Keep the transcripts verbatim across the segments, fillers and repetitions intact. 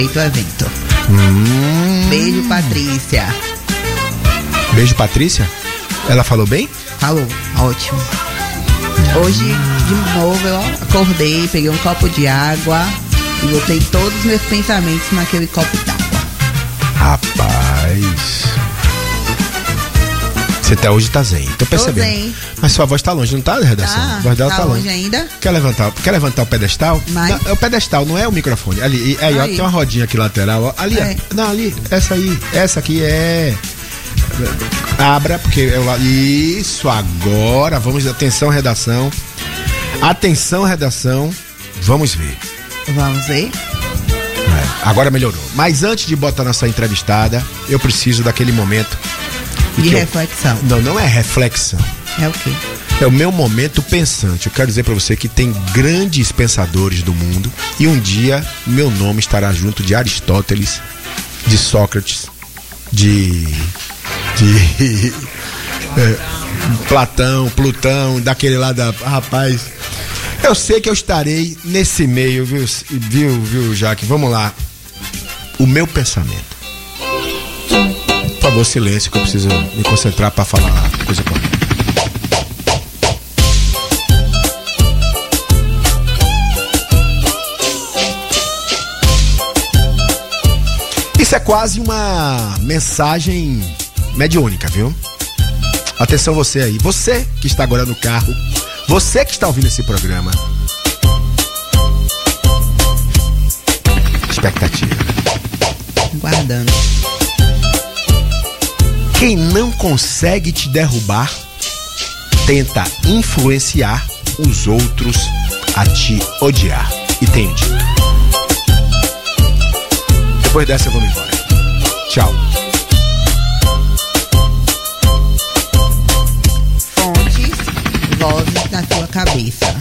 do evento. Hum. Beijo, Patrícia. Beijo, Patrícia? Ela falou bem? Falou, ótimo. Hoje, de novo, eu acordei, peguei um copo de água e botei todos os meus pensamentos naquele copo d'água. Rapaz. Você até hoje tá zen, tô percebendo. Tô zen. Mas sua voz tá longe, não tá, redação? Tá, a voz dela tá, tá longe longe ainda? Quer levantar, quer levantar o pedestal? Mas... Não, é o pedestal, não é o microfone. Ali, aí, ó, tem uma rodinha aqui lateral, ó. Ali, é. ó. Não, ali, essa aí, essa aqui é... Abra, porque eu lá. Isso, agora vamos. Atenção, redação. Atenção, redação. Vamos ver. Vamos ver. É, agora melhorou. Mas antes de botar nossa entrevistada, eu preciso daquele momento. De reflexão. Eu, não, não é reflexão. É o quê? É o meu momento pensante. Eu quero dizer pra você que tem grandes pensadores do mundo e um dia meu nome estará junto de Aristóteles, de Sócrates, de. de é, Platão, Plutão, daquele lá da... Rapaz, eu sei que eu estarei nesse meio, viu, viu, viu, Jaque? Vamos lá. O meu pensamento. Por favor, silêncio, que eu preciso me concentrar para falar a coisa correta. Isso é quase uma mensagem mediúnica, viu? Atenção você aí, você que está agora no carro, você que está ouvindo esse programa. Expectativa. Guardando. Quem não consegue te derrubar, tenta influenciar os outros a te odiar. E tenho dito. Depois dessa eu vou me embora. Tchau. Vozes na sua cabeça.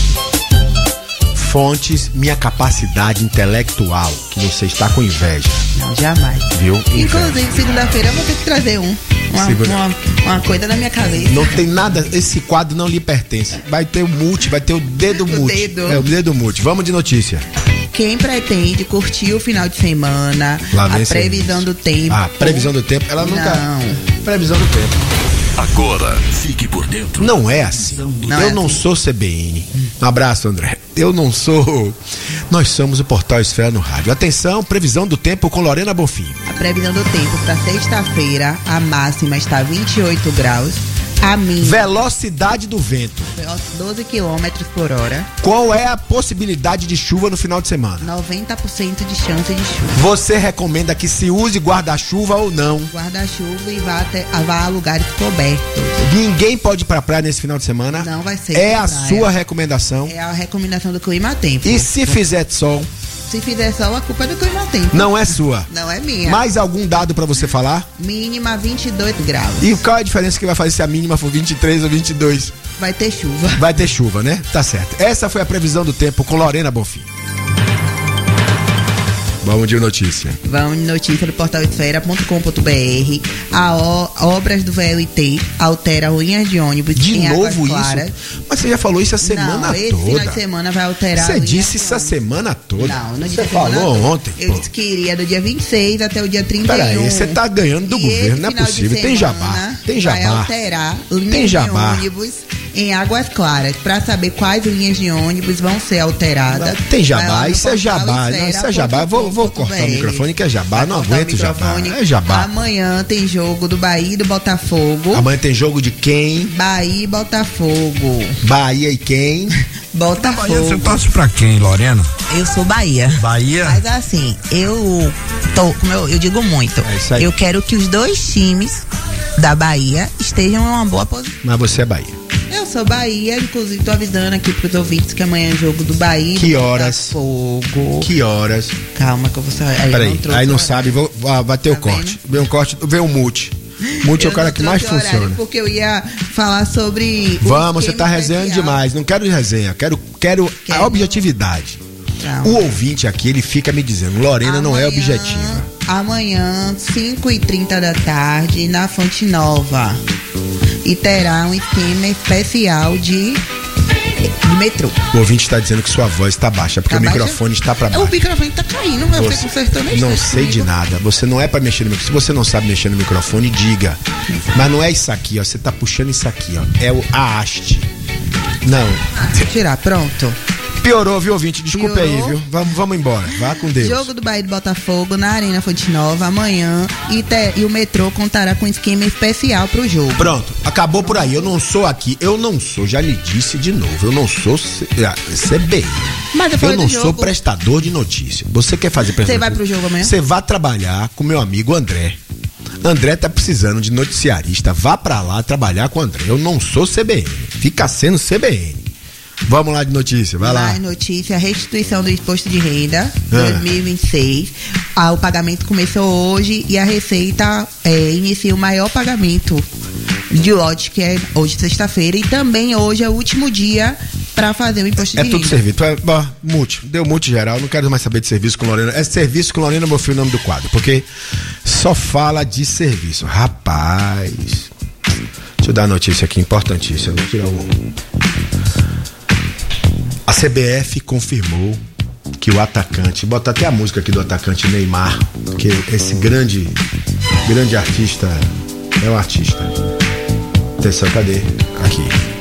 Fontes, minha capacidade intelectual, que você está com inveja. Não, jamais. Viu? Inclusive, segunda-feira eu vou ter que trazer um. Uma, uma, uma coisa na minha cabeça. Não tem nada, esse quadro não lhe pertence. Vai ter o multi, vai ter o dedo multi. Dedo. É, o dedo multi. Vamos de notícia. Quem pretende curtir o final de semana, Lá a previsão do tempo. Ah, previsão do tempo, ela nunca. Não. Previsão do tempo. Agora, fique por dentro. Não é assim. Não eu é não assim. sou C B N. Um abraço, André. Eu não sou. Nós somos o Portal Esfera no Rádio. Atenção, previsão do tempo com Lorena Bonfim. A previsão do tempo para sexta-feira, a máxima está vinte e oito graus. A mínima. Velocidade do vento. doze quilômetros por hora. Qual é a possibilidade de chuva no final de semana? noventa por cento de chance de chuva. Você recomenda que se use guarda-chuva ou não? Guarda-chuva e vá, até, vá a lugares cobertos. Ninguém pode ir pra praia nesse final de semana? Não vai ser. É a praia. sua recomendação? É a recomendação do Clima Tempo. E se fizer sol? Se fizer sol, a culpa é do Clima Tempo. Não é sua. Não é minha. Mais algum dado pra você falar? Mínima vinte e dois graus. E qual é a diferença que vai fazer se a mínima for vinte e três ou vinte e dois? Vai ter chuva. Vai ter chuva, né? Tá certo. Essa foi a previsão do tempo com Lorena Bonfim. Vamos de notícia. Vamos de notícia do portal esfera ponto com ponto b r. A o, obras do V L T altera linhas de ônibus De em novo Águas Claras. isso? Mas você já falou isso a semana Não, esse toda. final de semana vai alterar. Você linhas disse de isso a ônibus. semana toda. Não, não disse Você a semana falou toda. ontem. Eu pô. disse que iria do dia vinte e seis até o dia trinta e um. Peraí, você tá ganhando do E governo, esse não é final de possível. Tem semana jabá. Tem Vai jabá. alterar linhas Tem jabá. de ônibus em Águas Claras. Pra saber quais linhas de ônibus vão ser alteradas. Tem vai jabá, lá no isso é portal jabá. Não, isso é jabá. Eu Vou, vou cortar o microfone que é jabá. Vai Não cortar o aguento jabá. microfone. É jabá. Amanhã tem jogo do Bahia e do Botafogo. Amanhã tem jogo de quem? Bahia e Botafogo. Bahia e quem? Botafogo. Bahia, você torce pra quem, Lorena? Eu sou Bahia. Bahia? Mas assim, eu tô, como eu, eu digo muito, É isso aí. eu quero que os dois times da Bahia estejam em uma boa posição. Mas você é Bahia. Eu sou Bahia, inclusive tô avisando aqui pros ouvintes que amanhã é jogo do Bahia. Que do horas? Botafogo. Que horas? Calma que eu vou sair. Aí, Peraí, eu não trouxe aí não o sabe, vou, ah, vai ter o Tá corte. Vem um corte, vem um multi. Multi é o Eu cara não que mais trouxe o horário funciona. Porque eu ia falar sobre. o Vamos, você esquema tá resenhando especial. demais. Não quero resenha, quero, quero Quero. a objetividade. Calma. O ouvinte aqui, ele fica me dizendo, Lorena não é Amanhã- objetiva. Amanhã, cinco e trinta da tarde, na Fonte Nova. E terá um esquema especial de de metrô. O ouvinte está dizendo que sua voz está baixa, porque Tá o baixa? microfone está para O baixo. microfone tá caindo, mas eu Você- fiquei consertando isso. não sei de nada. Você não é para mexer no microfone. Se você não sabe mexer no microfone, diga. Mas não é isso aqui, ó. Você tá puxando isso aqui, ó. É o a haste. Não. Ah, deixa eu tirar, pronto. Piorou, viu, ouvinte? Desculpa aí, Piorou. viu? Vamos, vamos embora. Vá com Deus. Jogo do Bahia de Botafogo na Arena Fonte Nova amanhã e, te- e o metrô contará com esquema especial pro jogo. Pronto, acabou por aí. Eu não sou aqui, eu não sou, já lhe disse de novo, eu não sou C- ah, C B I. Mas eu Eu falei não do sou jogo. prestador de notícia. Você quer fazer prestador? Você vai pro jogo amanhã? Você vai trabalhar com meu amigo André. André tá precisando de noticiarista. Vá pra lá trabalhar com o André. Eu não sou C B N. Fica sendo C B N. Vamos lá de notícia, vai lá. Mais notícia, restituição do imposto de renda Ah. dois mil e vinte e seis. Ah, o pagamento começou hoje e a Receita é, inicia o maior pagamento de lote, que é hoje, sexta-feira, e também hoje é o último dia para fazer o imposto É de tudo renda. serviço. É, bom, multi. Deu multi geral. Não quero mais saber de serviço com Lorena. É serviço com Lorena, meu filho, o nome do quadro. Porque só fala de serviço. Rapaz. Deixa eu dar a notícia aqui, importantíssima. Vou tirar o. A C B F confirmou que o atacante. Bota até a música aqui do atacante Neymar. Que esse grande. Grande artista. É um artista. Atenção, cadê? Aqui.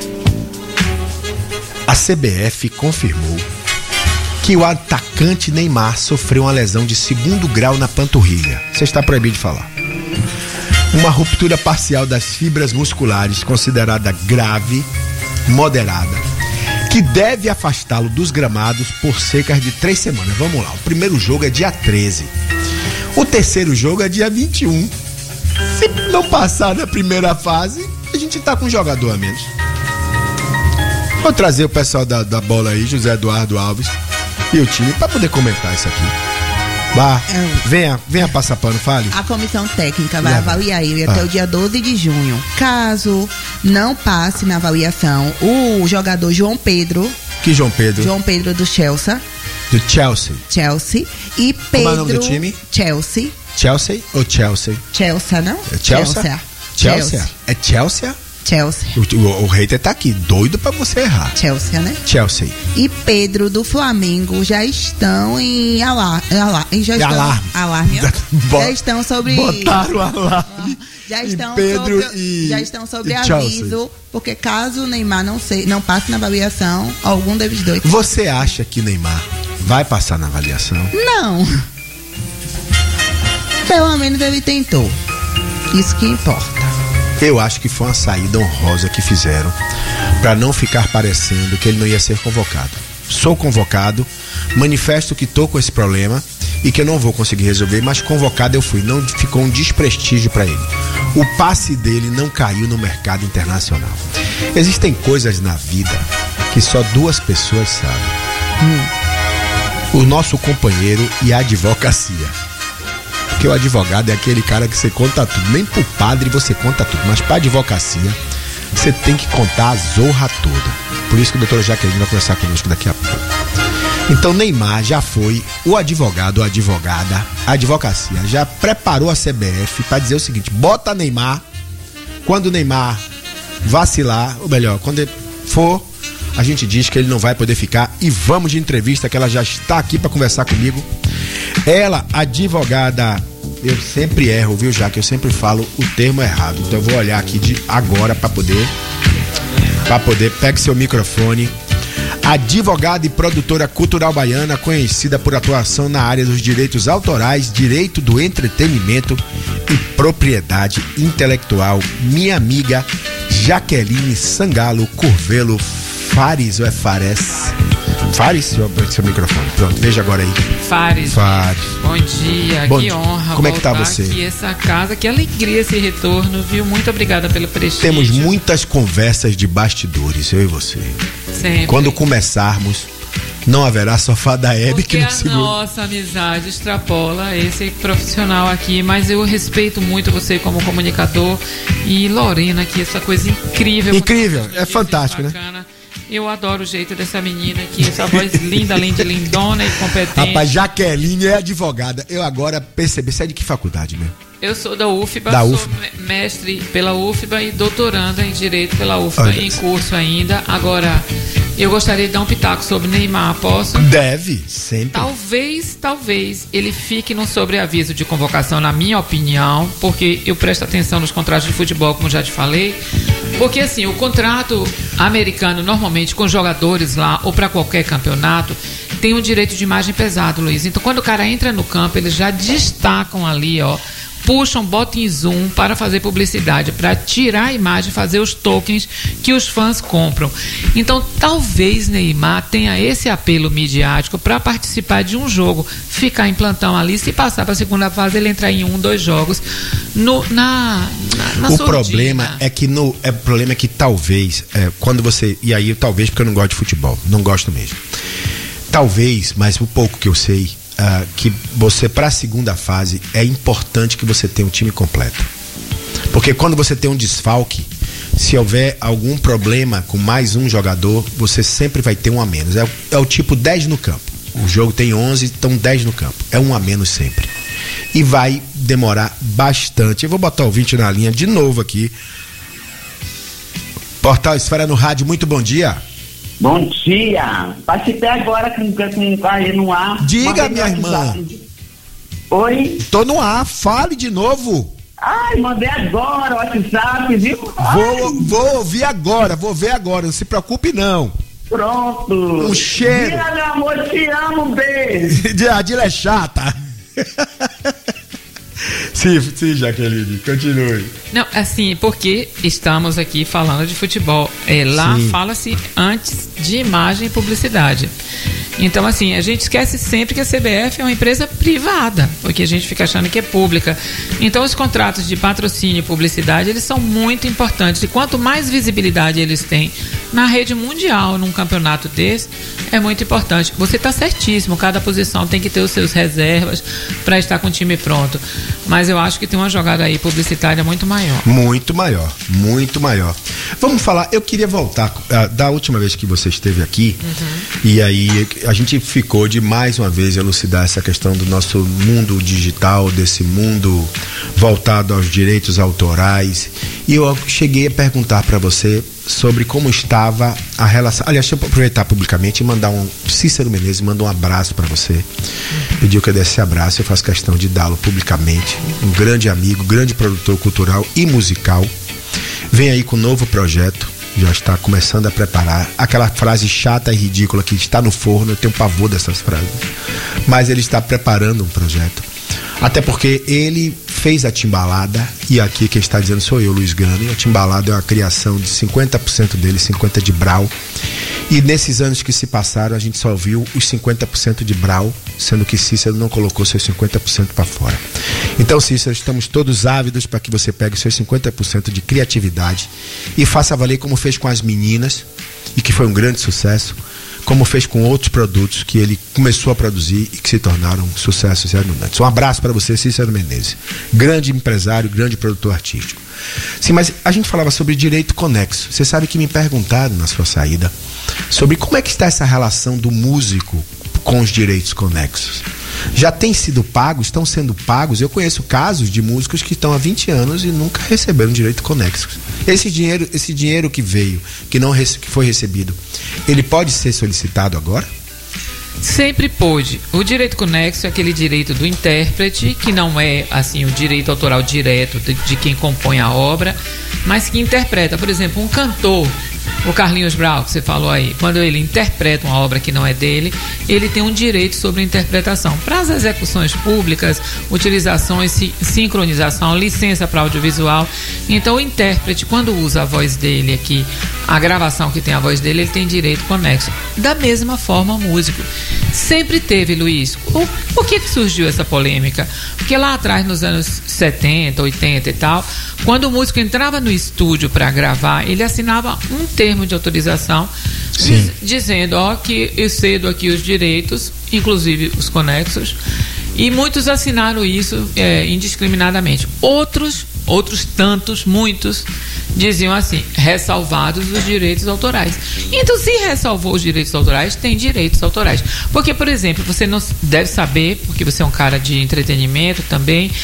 A C B F confirmou que o atacante Neymar sofreu uma lesão de segundo grau na panturrilha. Você está proibido de falar. Uma ruptura parcial das fibras musculares, considerada grave, moderada, que deve afastá-lo dos gramados por cerca de três semanas. Vamos lá, o primeiro jogo é dia treze. O terceiro jogo é dia vinte e um. Se não passar na primeira fase, a gente tá com um jogador a menos. Vou trazer o pessoal da, da bola aí, José Eduardo Alves e o time, para poder comentar isso aqui. Vá, É. venha, venha passar pano, fale. A comissão técnica vai Leva. avaliar ele até Ah. o dia doze de junho. Caso não passe na avaliação, o jogador João Pedro, Que João Pedro, João Pedro do Chelsea, do Chelsea. Chelsea, e Pedro... Como é o nome do time? Chelsea. Chelsea ou Chelsea? Chelsea, não? É Chelsea? Chelsea. Chelsea? É Chelsea? Chelsea. O, o, o hater tá aqui, doido pra você errar. Chelsea, né? Chelsea. E Pedro do Flamengo já estão em alarme. Já estão, Alarme. alarme. Bo- já estão sobre. Botaram alarme. Já em estão Pedro sobre, e, já estão sobre e Chelsea. aviso, porque caso o Neymar não, sei, não passe na avaliação, algum deles dois. Você acha que Neymar vai passar na avaliação? Não. Pelo menos ele tentou. Isso que importa. Eu acho que foi uma saída honrosa que fizeram para não ficar parecendo que ele não ia ser convocado. Sou convocado, manifesto que tô com esse problema e que eu não vou conseguir resolver, mas convocado eu fui. Não ficou um desprestígio para ele. O passe dele não caiu no mercado internacional. Existem coisas na vida que só duas pessoas sabem. Hum. O nosso companheiro e a advocacia. Porque o advogado é aquele cara que você conta tudo. Nem pro padre você conta tudo, mas pra advocacia você tem que contar a zorra toda. Por isso que o doutor Jaqueline vai conversar conosco daqui a pouco. Então Neymar já foi o advogado ou advogada, a advocacia já preparou a C B F para dizer o seguinte: bota Neymar, quando o Neymar vacilar, ou melhor, quando ele for, a gente diz que ele não vai poder ficar. E vamos de entrevista, que ela já está aqui para conversar comigo. Ela, advogada, eu sempre erro, viu, já que eu sempre falo o termo errado. Então eu vou olhar aqui de agora para poder, para poder, pegue seu microfone. Advogada e produtora cultural baiana, conhecida por atuação na área dos direitos autorais, direito do entretenimento e propriedade intelectual. Minha amiga Jaqueline Sangalo Curvelo Fares, ou é Fares? Fares, seu, seu microfone. Pronto, veja agora aí. Fares. Fares. Bom dia, Bom que dia. honra. Como é que tá voltar você? Aqui, essa casa, que alegria esse retorno, viu? Muito obrigada pelo prestígio. Temos muitas conversas de bastidores, eu e você. Sempre. Quando começarmos, não haverá sofá da Hebe que Porque não a segura. nossa amizade extrapola esse profissional aqui, mas eu respeito muito você como comunicador e Lorena aqui, essa coisa incrível. Incrível, Como é disse, fantástico, né? bacana. Eu adoro o jeito dessa menina aqui, essa voz linda, além de lindona e competente. Rapaz, Jaqueline é advogada. Eu agora percebi, você é de que faculdade mesmo? Eu sou da U F B A, Da sou U F B A. me- mestre pela U F B A e doutoranda em Direito pela U F B A, Olha em isso. curso ainda. Agora, Eu gostaria de dar um pitaco sobre Neymar, posso? Deve, sempre. Talvez, talvez ele fique no sobreaviso de convocação, na minha opinião, porque eu presto atenção nos contratos de futebol, como já te falei, porque assim, o contrato americano, normalmente, com jogadores lá, ou para qualquer campeonato, tem um direito de imagem pesado, Luiz. Então, quando o cara entra no campo, eles já destacam ali, ó, puxam, botam em zoom para fazer publicidade, para tirar a imagem, fazer os tokens que os fãs compram. Então, talvez Neymar tenha esse apelo midiático para participar de um jogo, ficar em plantão ali, se passar para a segunda fase, ele entrar em um, dois jogos no, na, na, na O surdina. problema é que no, é, o problema é que talvez, é, quando você, e aí talvez porque eu não gosto de futebol, não gosto mesmo. Talvez, mas o pouco que eu sei, Uh, que você, para a segunda fase, é importante que você tenha um time completo. Porque quando você tem um desfalque, se houver algum problema com mais um jogador, você sempre vai ter um a menos. É, é o tipo dez no campo. O jogo tem onze, então dez no campo. É um a menos sempre. E vai demorar bastante. Eu vou botar o ouvinte na linha de novo aqui. Portal Esfera no Rádio, muito bom dia. Bom dia, participei agora com, com, com aí no ar. Diga, minha irmã. Oi? Tô no ar, fale de novo. Ai, mandei agora o WhatsApp, viu? Vou, vou ouvir agora, vou ver agora, não se preocupe não. Pronto. Um cheiro. Diga, meu amor, te amo, beijo. A Dila é chata. Sim, sim, Jaqueline, continue. Não, assim, porque estamos aqui falando de futebol. É, lá Sim. fala-se antes de imagem e publicidade. Então, assim, a gente esquece sempre que a C B F é uma empresa privada, porque a gente fica achando que é pública. Então, os contratos de patrocínio e publicidade, eles são muito importantes. E quanto mais visibilidade eles têm na rede mundial, num campeonato desse, é muito importante. Você está certíssimo, cada posição tem que ter os seus reservas para estar com o time pronto. Mas eu acho que tem uma jogada aí publicitária muito maior. Muito maior, muito maior. Vamos falar, eu queria voltar uh, da última vez que você esteve aqui, uhum. E aí a gente ficou de mais uma vez elucidar essa questão do nosso mundo digital, desse mundo voltado aos direitos autorais. E eu cheguei a perguntar para você sobre como estava a relação. Aliás, deixa eu aproveitar publicamente e mandar um. Cícero Menezes manda um abraço para você. Pediu que eu desse esse abraço, eu faço questão de dá-lo publicamente. Um grande amigo, grande produtor cultural e musical. Vem aí com um novo projeto. Já está começando a preparar. Aquela frase chata e ridícula que está no forno, eu tenho pavor dessas frases. Mas ele está preparando um projeto. Até porque ele fez a Timbalada, e aqui quem está dizendo sou eu, Luiz Gani. A Timbalada é uma criação de cinquenta por cento dele, cinquenta por cento de Brau. E nesses anos que se passaram, a gente só viu os cinquenta por cento de Brau, sendo que Cícero não colocou seus cinquenta por cento para fora. Então, Cícero, estamos todos ávidos para que você pegue seus cinquenta por cento de criatividade e faça valer como fez com as meninas, e que foi um grande sucesso, como fez com outros produtos que ele começou a produzir e que se tornaram sucessos e abundantes. Um abraço para você, Cícero Menezes, grande empresário, grande produtor artístico. Sim, mas a gente falava sobre direito conexo. Você sabe que me perguntaram na sua saída sobre como é que está essa relação do músico com os direitos conexos. Já tem sido pagos, estão sendo pagos. Eu conheço casos de músicos que estão há vinte anos e nunca receberam direito conexo. Esse dinheiro, esse dinheiro que veio, que não que foi recebido, ele pode ser solicitado agora? Sempre pôde. O direito conexo é aquele direito do intérprete, que não é assim o direito autoral direto de, de quem compõe a obra, mas que interpreta. Por exemplo, um cantor, o Carlinhos Brau, que você falou aí, quando ele interpreta uma obra que não é dele, ele tem um direito sobre a interpretação. Para as execuções públicas, utilizações, sincronização, licença para audiovisual. Então, o intérprete, quando usa a voz dele aqui, a gravação que tem a voz dele, ele tem direito conexo. Da mesma forma, o músico. Sempre teve, Luiz. O, por que que surgiu essa polêmica? Porque lá atrás, nos anos setenta, oitenta e tal, quando o músico entrava no estúdio para gravar, ele assinava um termo de autorização diz, dizendo, ó, que eu cedo aqui os direitos, inclusive os conexos, e muitos assinaram isso é, indiscriminadamente. Outros, outros tantos, muitos, diziam assim, ressalvados os direitos autorais. Então, se ressalvou os direitos autorais, tem direitos autorais. Porque, por exemplo, você não deve saber, porque você é um cara de entretenimento também,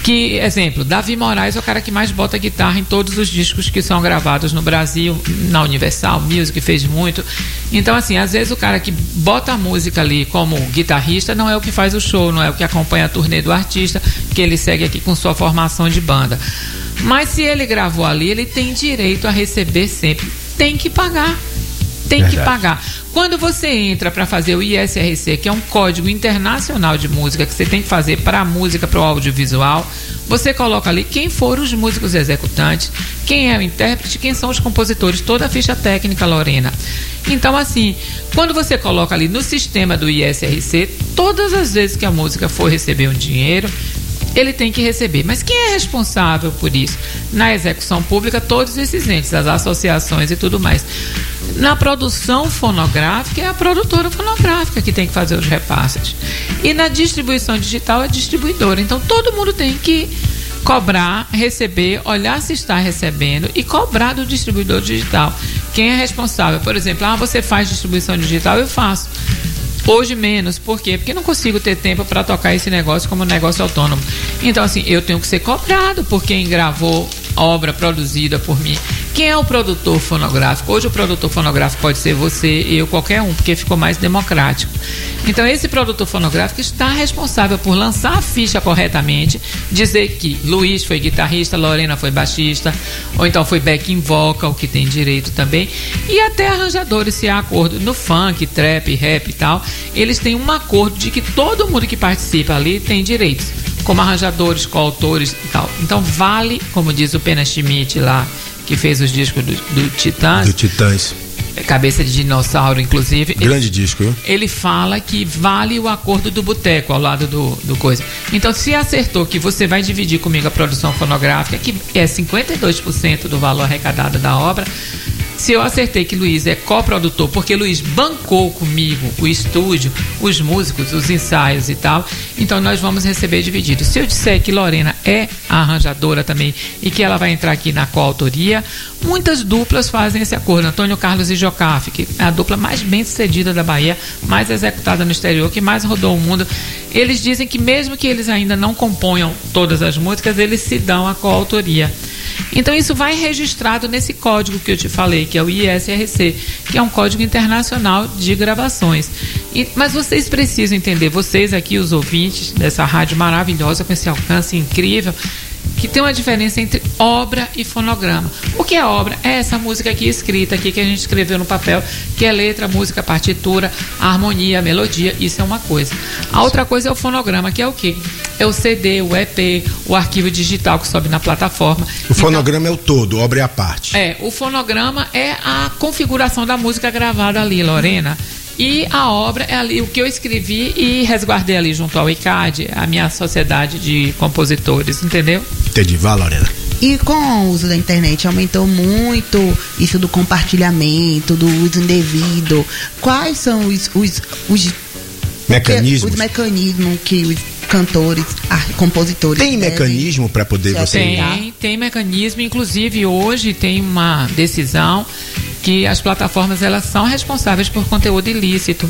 Que, exemplo, Davi Moraes é o cara que mais bota guitarra em todos os discos que são gravados no Brasil, na Universal Music, fez muito. Então, assim, às vezes o cara que bota a música ali como guitarrista não é o que faz o show, não é o que acompanha a turnê do artista, que ele segue aqui com sua formação de banda. Mas se ele gravou ali, ele tem direito a receber sempre. Tem que pagar. Tem Verdade. que pagar. Quando você entra para fazer o I S R C, que é um código internacional de música que você tem que fazer para a música, para o audiovisual, você coloca ali quem foram os músicos executantes, quem é o intérprete, quem são os compositores, toda a ficha técnica, Lorena. Então, assim, quando você coloca ali no sistema do I S R C, todas as vezes que a música for receber um dinheiro, ele tem que receber. Mas quem é responsável por isso? Na execução pública, todos esses entes, as associações e tudo mais. Na produção fonográfica, é a produtora fonográfica que tem que fazer os repasses. E na distribuição digital, é a distribuidora. Então, todo mundo tem que cobrar, receber, olhar se está recebendo e cobrar do distribuidor digital. Quem é responsável? Por exemplo, ah, você faz distribuição digital, eu faço. Hoje menos, por quê? Porque não consigo ter tempo para tocar esse negócio como negócio autônomo. Então, assim, eu tenho que ser cobrado por quem gravou obra produzida por mim. Quem é o produtor fonográfico? Hoje o produtor fonográfico pode ser você, eu, qualquer um, porque ficou mais democrático. Então esse produtor fonográfico está responsável por lançar a ficha corretamente, dizer que Luiz foi guitarrista, Lorena foi baixista, ou então foi backing vocal, que tem direito também, e até arranjadores, se há acordo no funk, trap, rap e tal, eles têm um acordo de que todo mundo que participa ali tem direitos, como arranjadores, coautores e tal. Então vale, como diz o Pena Schmidt lá, que fez os discos do, do Titãs. Do Titãs. Cabeça de Dinossauro, inclusive. Grande ele, disco, viu? Ele fala que vale o acordo do boteco ao lado do, do coisa. Então, se acertou que você vai dividir comigo a produção fonográfica, que é cinquenta e dois por cento do valor arrecadado da obra, se eu acertei que Luiz é coprodutor, porque Luiz bancou comigo o estúdio, os músicos, os ensaios e tal, então nós vamos receber dividido. Se eu disser que Lorena é a arranjadora também e que ela vai entrar aqui na coautoria, muitas duplas fazem esse acordo. Antônio Carlos e Jocafe, que é a dupla mais bem sucedida da Bahia, mais executada no exterior, que mais rodou o mundo. Eles dizem que mesmo que eles ainda não componham todas as músicas, eles se dão a coautoria. Então isso vai registrado nesse código que eu te falei, que é o I S R C, que é um código internacional de gravações. E, mas vocês precisam entender, vocês aqui, os ouvintes dessa rádio maravilhosa, com esse alcance incrível, que tem uma diferença entre obra e fonograma. O que é obra? É essa música aqui escrita, aqui que a gente escreveu no papel, que é letra, música, partitura, harmonia, melodia, isso é uma coisa. A outra coisa é o fonograma, que é o quê? É o C D, o E P, o arquivo digital que sobe na plataforma. O fonograma então, é o todo, obra é a parte. É, o fonograma é a configuração da música gravada ali, Lorena. E a obra é ali o que eu escrevi e resguardei ali junto ao I C A D, a minha sociedade de compositores, entendeu? Entendi, vá, Lorena. E com o uso da internet aumentou muito isso do compartilhamento, do uso indevido. Quais são os, os, os mecanismos? Os mecanismos que os cantores, compositores tem mecanismo para poder você... Tem, tem mecanismo. Inclusive hoje tem uma decisão que as plataformas elas são responsáveis por conteúdo ilícito.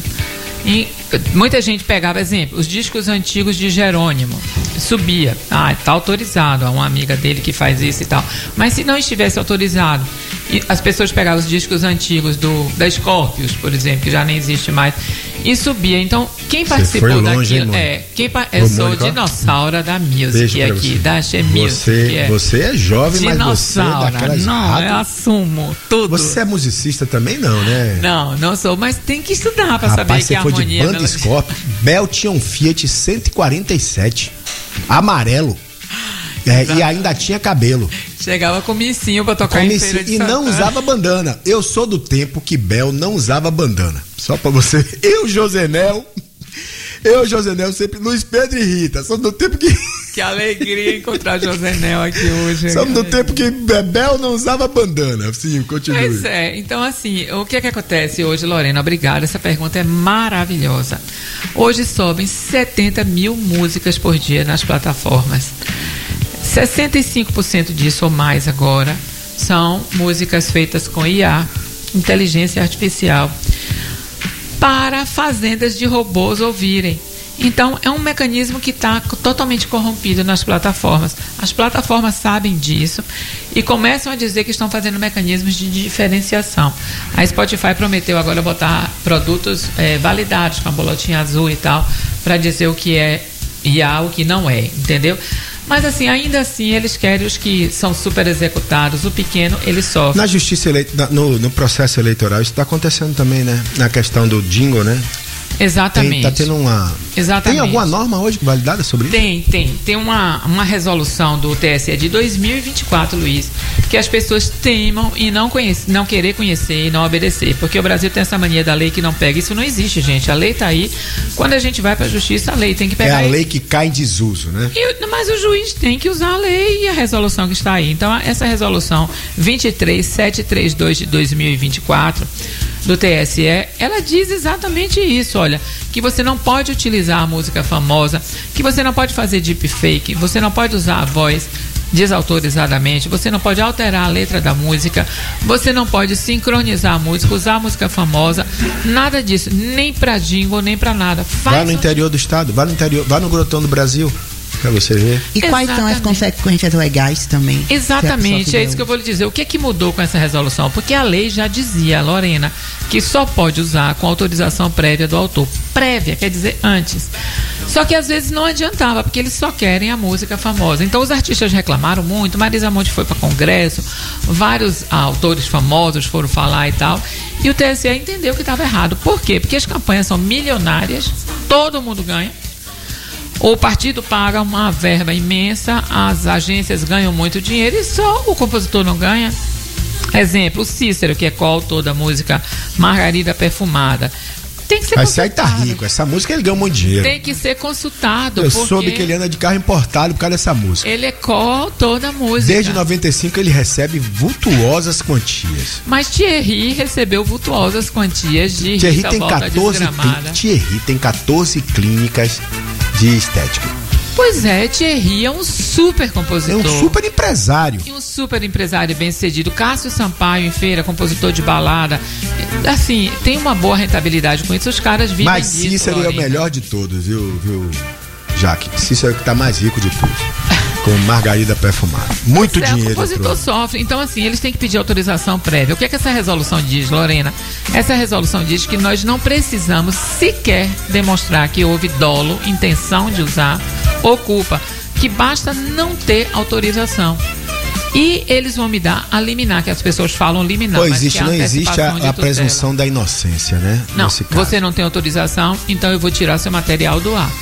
E muita gente pegava, exemplo, os discos antigos de Jerônimo, subia, ah, está autorizado, há uma amiga dele que faz isso e tal, mas se não estivesse autorizado, e as pessoas pegavam os discos antigos do, da Scorpions, por exemplo, que já nem existe mais, e subia. Então, quem participou Você foi longe, daquilo, hein, é, quem, eu sou Mônica, dinossauro da music aqui, da Axé Music. Você é, você é jovem, mas você é daquelas não, rádio. Eu assumo tudo. Você é musicista também não, né? Não, não sou, mas tem que estudar para Rapaz, saber você que a foi harmonia... de banda Scorpio. Bel tinha um Fiat cento e quarenta e sete, amarelo, é, e ainda tinha cabelo. Chegava com micinho pra tocar com em feira de E Santana. não usava bandana. Eu sou do tempo que Bel não usava bandana. Só pra você. Eu, Josenel. Eu, Josenel, sempre. Luiz Pedro e Rita. Somos do tempo que. Que alegria encontrar Josenel aqui hoje. Somos do tempo que Bel não usava bandana. Sim, continue. Pois é. Então, assim, o que é que acontece hoje, Lorena? Obrigada. Essa pergunta é maravilhosa. Hoje sobem setenta mil músicas por dia nas plataformas. sessenta e cinco por cento disso ou mais agora são músicas feitas com I A, inteligência artificial, para fazendas de robôs ouvirem. Então, é um mecanismo que está totalmente corrompido nas plataformas. As plataformas sabem disso e começam a dizer que estão fazendo mecanismos de diferenciação. A Spotify prometeu agora botar produtos é, validados com a bolotinha azul e tal, para dizer o que é I A, o que não é, entendeu? Mas assim, ainda assim, eles querem os que são super executados, o pequeno, ele sofre. Na justiça eleitoral, no, no processo eleitoral, isso está acontecendo também, né? Na questão do jingle, né? Exatamente. Tem, tá tendo uma... Exatamente. Tem alguma norma hoje validada sobre isso? Tem, tem. Tem uma, uma resolução do T S E de dois mil e vinte e quatro, Luiz, que as pessoas temam e não, conhece, não querer conhecer e não obedecer. Porque o Brasil tem essa mania da lei que não pega. Isso não existe, gente. A lei tá aí. Quando a gente vai pra justiça, a lei tem que pegar. É a e... lei que cai em desuso, né? E, mas o juiz tem que usar a lei e a resolução que está aí. Então, essa resolução vinte e três mil setecentos e trinta e dois de dois mil e vinte e quatro do T S E, ela diz exatamente isso, olha, que você não pode utilizar a música famosa, que você não pode fazer deepfake, você não pode usar a voz desautorizadamente, você não pode alterar a letra da música, você não pode sincronizar a música, usar a música famosa, nada disso, nem pra jingle, nem pra nada. Faz vai no interior do estado, vai no interior, vai no Grotão do Brasil, pra você ver. E quais são as consequências legais também? Exatamente, é isso que eu vou lhe dizer. O que é que mudou com essa resolução? Porque a lei já dizia, Lorena, que só pode usar com autorização prévia do autor. Prévia, quer dizer antes. Só que às vezes não adiantava, porque eles só querem a música famosa. Então os artistas reclamaram muito, Marisa Monte foi para congresso, vários ah, autores famosos foram falar e tal, e o T S E entendeu que estava errado. Por quê? Porque as campanhas são milionárias, todo mundo ganha. O partido paga uma verba imensa, as agências ganham muito dinheiro e só o compositor não ganha. Exemplo, o Cícero, que é coautor da música Margarida Perfumada. Tem que ser Mas esse aí consultado. tá rico, essa música ele ganhou muito dinheiro. Tem que ser consultado. Eu porque soube que ele anda de carro importado por causa dessa música. ele é coautor da música. Desde noventa e cinco ele recebe vultuosas quantias. Mas Thierry recebeu vultuosas quantias de Thierry Rita tem Volta catorze, Desgramada. tem, Thierry tem catorze clínicas de estética. Pois é, Thierry é um super É compositor. um super empresário. E um super empresário bem sucedido. Cássio Sampaio em feira, compositor de balada. Assim, tem uma boa rentabilidade com isso. Os caras vivem Mas disso, Cícero é o Lorena. melhor de todos, viu, viu, Jaque? Cícero é o que tá mais rico de todos. Com Margarida Perfumada. Muito Pois é, dinheiro. o compositor entrou. sofre. Então, assim, eles têm que pedir autorização prévia. O que é que essa resolução diz, Lorena? Essa resolução diz que nós não precisamos sequer demonstrar que houve dolo, intenção de usar ou culpa, que basta não ter autorização. E eles vão me dar a liminar, que as pessoas falam liminar. Pois mas que existe, é não existe antecipação de a, a tutela. presunção da inocência, né? Não, Nesse caso. você não tem autorização, então eu vou tirar seu material do ar.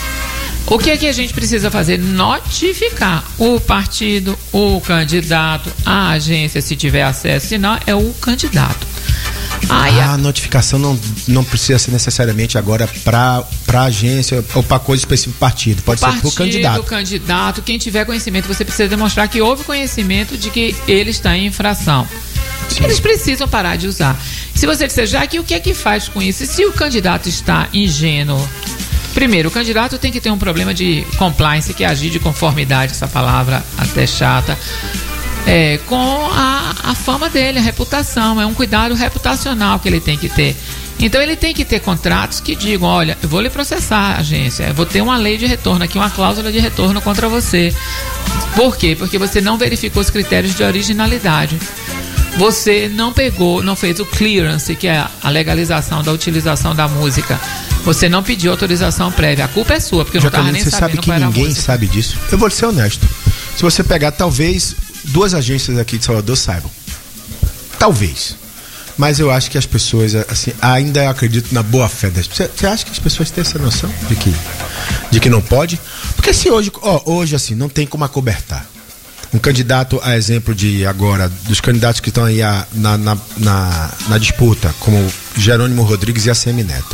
O que é que a gente precisa fazer? Notificar o partido, o candidato, a agência, se tiver acesso, se não, é o candidato. Aí, Ah, a notificação não, não precisa ser necessariamente agora para a agência ou para coisa específica do partido. Pode ser para o partido, candidato. candidato, quem tiver conhecimento, você precisa demonstrar que houve conhecimento de que ele está em infração. Sim. Eles precisam parar de usar. Se você disser, já que o que é que faz com isso? E se o candidato está ingênuo? Primeiro, o candidato tem que ter um problema de compliance, que é agir de conformidade, essa palavra até chata, é, com a, a fama dele, a reputação. É um cuidado reputacional que ele tem que ter. Então ele tem que ter contratos que digam, olha, eu vou lhe processar, agência, eu vou ter uma lei de retorno aqui, uma cláusula de retorno contra você. Por quê? Porque você não verificou os critérios de originalidade. Você não pegou, não fez o clearance, que é a legalização da utilização da música. Você não pediu autorização prévia. A culpa é sua, porque eu não estava Jacqueline, nem você sabe sabendo que qual era a ninguém música. sabe disso. Eu vou ser honesto. Se você pegar, talvez duas agências aqui de Salvador saibam. Talvez. Mas eu acho que as pessoas, assim, ainda acreditam na boa fé das pessoas. Você acha que as pessoas têm essa noção de que, de que não pode? Porque se hoje, ó, hoje assim, não tem como acobertar. Um candidato, a exemplo de agora, dos candidatos que estão aí a, na, na, na, na disputa, como Jerônimo Rodrigues e a Semi Neto.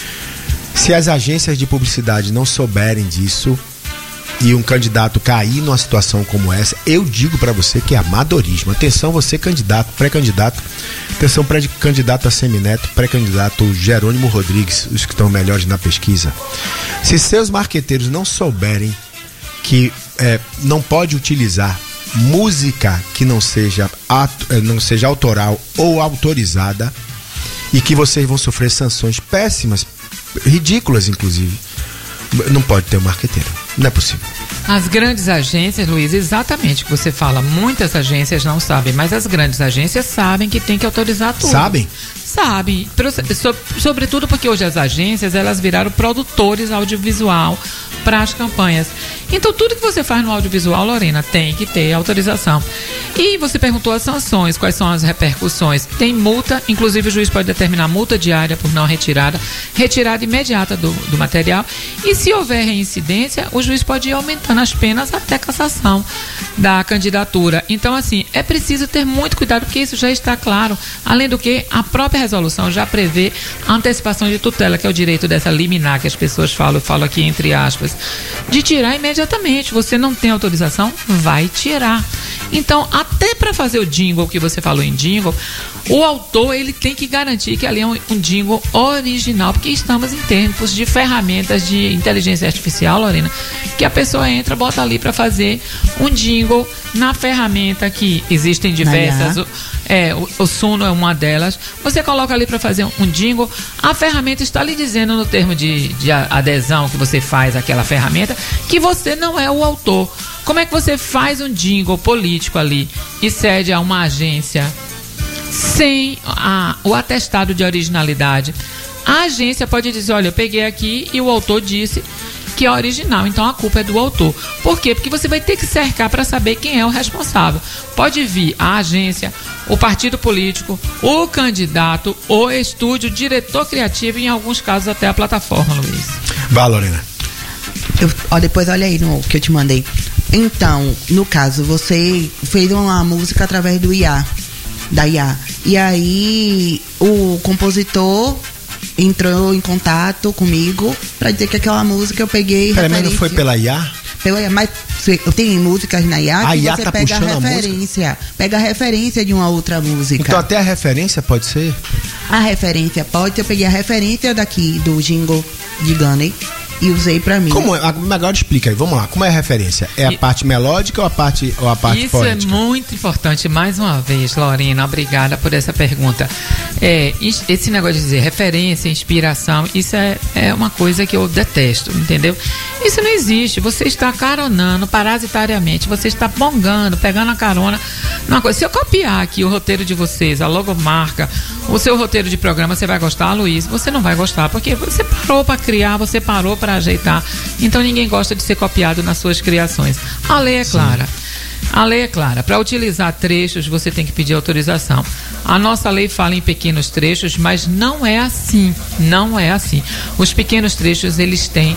Se as agências de publicidade não souberem disso e um candidato cair numa situação como essa, eu digo pra você que é amadorismo. Atenção, você candidato, pré-candidato, atenção, pré-candidato a Semi Neto, pré-candidato Jerônimo Rodrigues, os que estão melhores na pesquisa. Se seus marqueteiros não souberem que é, não pode utilizar música que não seja, ato, não seja autoral ou autorizada, e que vocês vão sofrer sanções péssimas, ridículas inclusive, não pode ter um marqueteiro. Não é possível. As grandes agências, Luiz, exatamente o que você fala, muitas agências não sabem, mas as grandes agências sabem que tem que autorizar tudo. Sabem? Sabem, sobretudo porque hoje as agências, elas viraram produtores audiovisual para as campanhas. Então tudo que você faz no audiovisual, Lorena, tem que ter autorização. E você perguntou as sanções, quais são as repercussões. Tem multa, inclusive o juiz pode determinar multa diária por não retirada, retirada imediata do, do material, e se houver reincidência, o juiz pode ir aumentando as penas até cassação da candidatura. Então, assim, é preciso ter muito cuidado, porque isso já está claro. Além do que, a própria resolução já prevê a antecipação de tutela, que é o direito dessa liminar que as pessoas falam, eu falo aqui entre aspas, de tirar imediatamente. Você não tem autorização, vai tirar. Então, até para fazer o jingle que você falou em jingle, o autor ele tem que garantir que ali é um, um jingle original, porque estamos em tempos de ferramentas de inteligência artificial, Lorena, que a pessoa entra, bota ali para fazer um jingle na ferramenta que existem diversas. É, o, o Suno é uma delas. Você coloca ali para fazer um jingle, a ferramenta está lhe dizendo no termo de, de adesão que você faz àquela ferramenta que você não é o autor. Como é que você faz um jingle político ali e cede a uma agência sem a, o atestado de originalidade? A agência pode dizer, olha, eu peguei aqui e o autor disse que é original, então a culpa é do autor. Por quê? Porque você vai ter que cercar para saber quem é o responsável. Pode vir a agência, o partido político, o candidato, o estúdio, o diretor criativo e em alguns casos até a plataforma, Luiz. Vá, Lorena. Eu, ó, depois olha aí no que eu te mandei. Então, no caso, você fez uma música através do I A, da I A. E aí o compositor entrou em contato comigo pra dizer que aquela música eu peguei. Pera, mas não foi pela I A? Pela I A, mas tem músicas na I A que a I A você tá pega a puxando a referência. Pega a referência de uma outra música. Então até a referência pode ser? A referência pode, eu peguei a referência daqui do jingle de Gunny e usei pra mim. Como é? Agora explica aí, vamos lá. Como é a referência? É a E... parte melódica ou a parte, ou a parte Isso poética? É muito importante. Mais uma vez, Lorena, obrigada por essa pergunta. É, esse negócio de dizer referência, inspiração, isso é, é uma coisa que eu detesto, entendeu? Isso não existe. Você está caronando parasitariamente, você está bongando, pegando a carona numa coisa. Se eu copiar aqui o roteiro de vocês, a logomarca, o seu roteiro de programa, você vai gostar, Luiz? Você não vai gostar, porque você parou para criar, você parou para ajeitar. Então ninguém gosta de ser copiado nas suas criações. A lei é clara. A lei é clara. Para utilizar trechos, você tem que pedir autorização. A nossa lei fala em pequenos trechos, mas não é assim. Não é assim. Os pequenos trechos, eles têm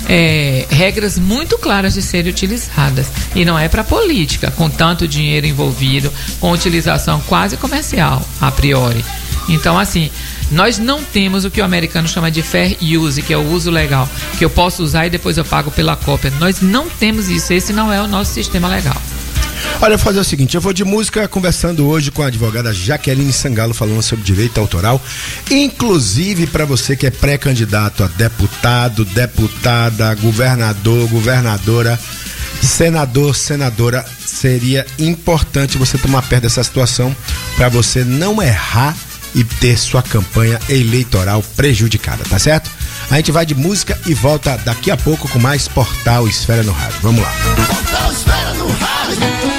é, regras muito claras de serem utilizadas. E não é para política, com tanto dinheiro envolvido, com utilização quase comercial, a priori. Então, assim, nós não temos o que o americano chama de fair use, que é o uso legal, que eu posso usar e depois eu pago pela cópia. Nós não temos isso. Esse não é o nosso sistema legal. Olha, eu vou fazer o seguinte, eu vou de música conversando hoje com a advogada Jaqueline Sangalo, falando sobre direito autoral, inclusive para você que é pré-candidato a deputado, deputada, governador, governadora, senador, senadora, seria importante você tomar perto dessa situação para você não errar e ter sua campanha eleitoral prejudicada, tá certo? A gente vai de música e volta daqui a pouco com mais Portal Esfera no Rádio. Vamos lá. Portal Esfera no Rádio.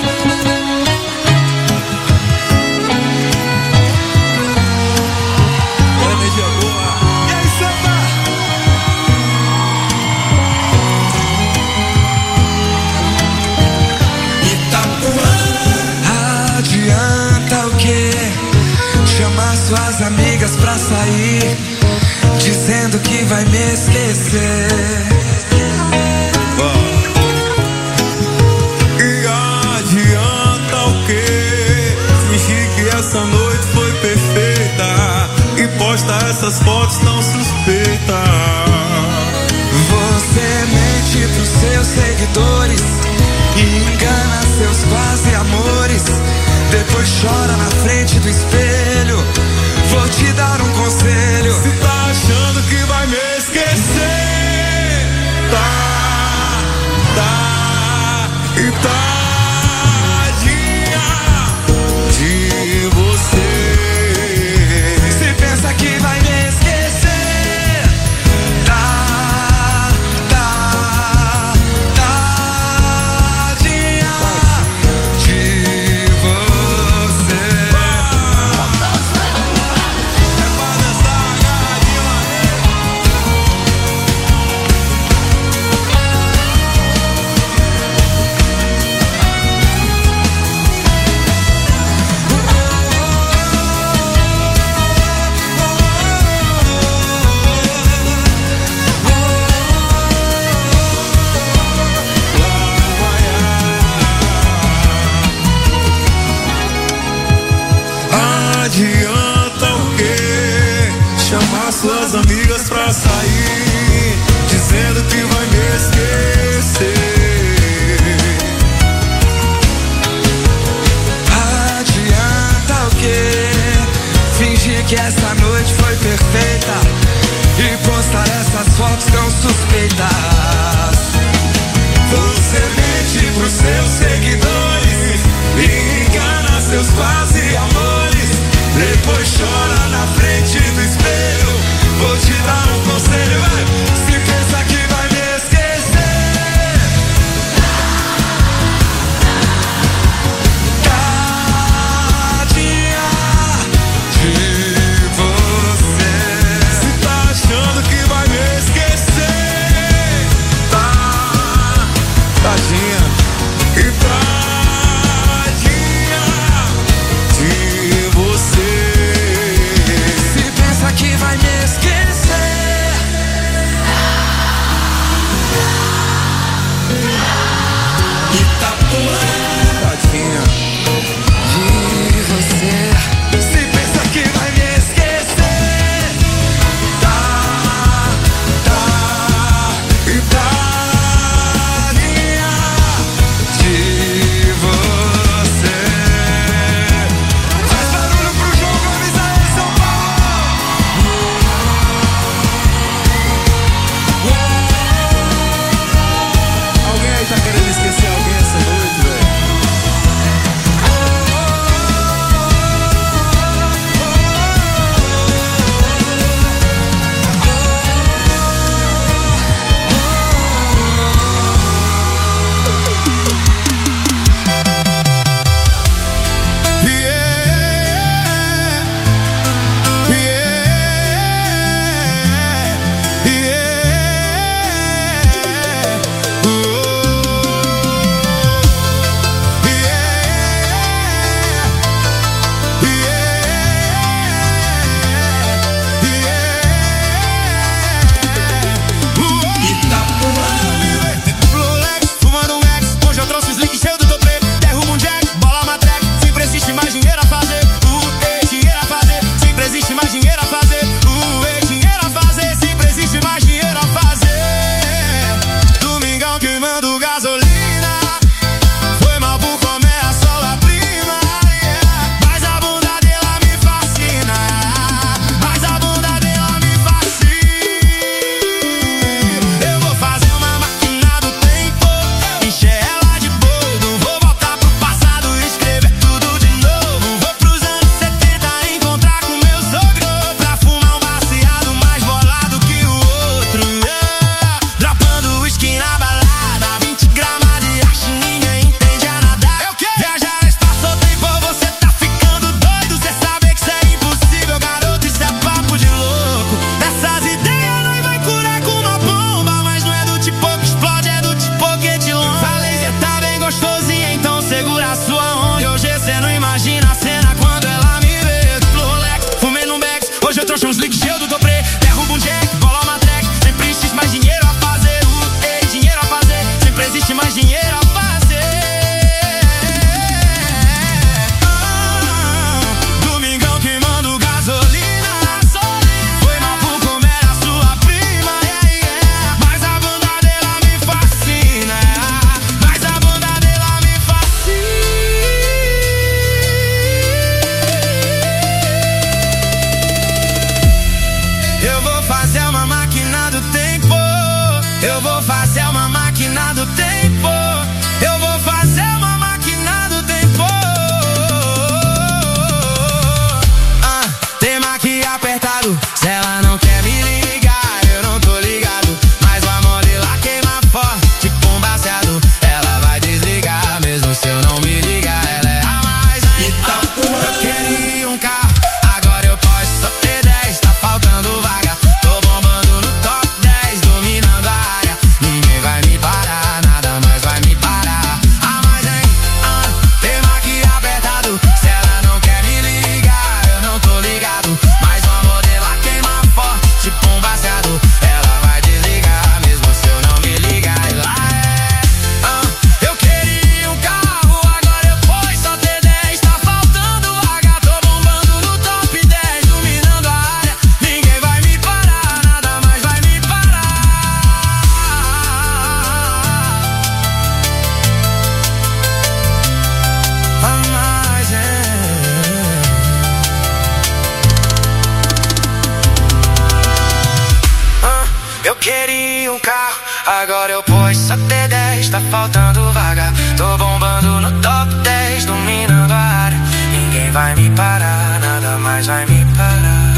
Suas amigas pra sair, dizendo que vai me esquecer. E adianta o quê? Fingir que essa noite foi perfeita e posta essas fotos tão suspeitas. Você mente pros seus seguidores e engana seus quase amores. Depois chora na frente do espelho. Vou te dar um conselho. Se tá achando que vai me esquecer, tá, tá e tadinha de você. Se pensa que vai me esquecer, tá, tá suas amigas pra sair, dizendo que vai me esquecer. Adianta o quê? Fingir que essa noite foi perfeita e postar essas fotos tão suspeitas. Você mente pros seus seguidores e engana seus quase amores. Depois chora na frente do espelho. Vou te dar um conselho, vai. Se pensa que vai me esquecer, tadinha de você. Se tá achando que vai me esquecer, tá, tadinha e tadinha de você. Se pensa que vai me esquecer, e tá tadinha de você. Se pensa que vai me esquecer, tá, tá, e tadinha de faltando vaga. Tô bombando no top dez, dominando a área. Ninguém vai me parar, nada mais vai me parar.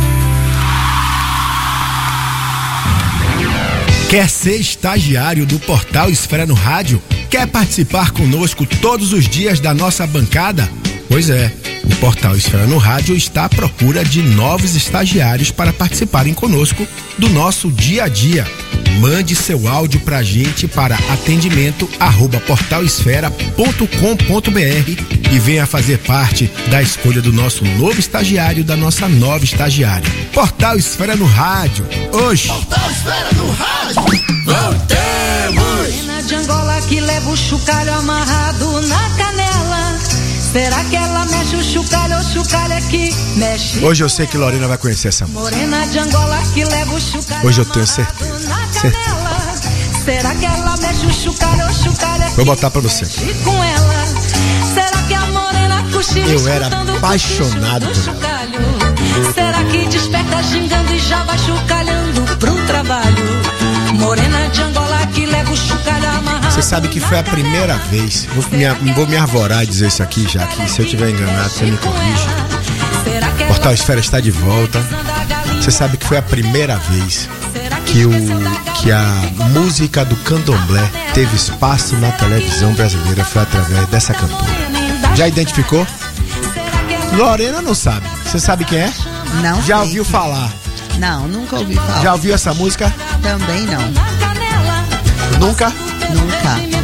Quer ser estagiário do Portal Esfera no Rádio? Quer participar conosco todos os dias da nossa bancada? Pois é, o Portal Esfera no Rádio está à procura de novos estagiários para participarem conosco do nosso dia a dia. Mande seu áudio pra gente para atendimento arroba portalesfera ponto com ponto br e venha fazer parte da escolha do nosso novo estagiário, da nossa nova estagiária. Portal Esfera no Rádio, hoje. Portal Esfera no Rádio. Voltemos! Morena de Angola que leva o chocalho amarrado na canela. Será que ela mexe o chocalho ou o chocalho é que mexe? Hoje eu sei que Lorena vai conhecer essa música. Morena de Angola que leva o chocalho Hoje eu tenho certeza. certeza. Será que ela mexe o chocalho ou o chocalho é que Vou botar pra você. mexe com ela? Será que a morena cochila Eu era escutando o apaixonado cochicho do por ela. chocalho? Será que desperta xingando e já vai chocalhando pro trabalho? Morena de Angola que leva o chocalho amarrado. Você sabe que foi a primeira vez, vou me, vou me arvorar e dizer isso aqui, já que se eu estiver enganado, você me corrige. O Portal Esfera está de volta. Você sabe que foi a primeira vez que, o, que a música do candomblé teve espaço na televisão brasileira, foi através dessa cantora. Já identificou? Lorena não sabe. Você sabe quem é? Não Já sei. ouviu falar? Não, nunca ouvi falar. Já ouviu essa música? Também não. Nunca? Nunca.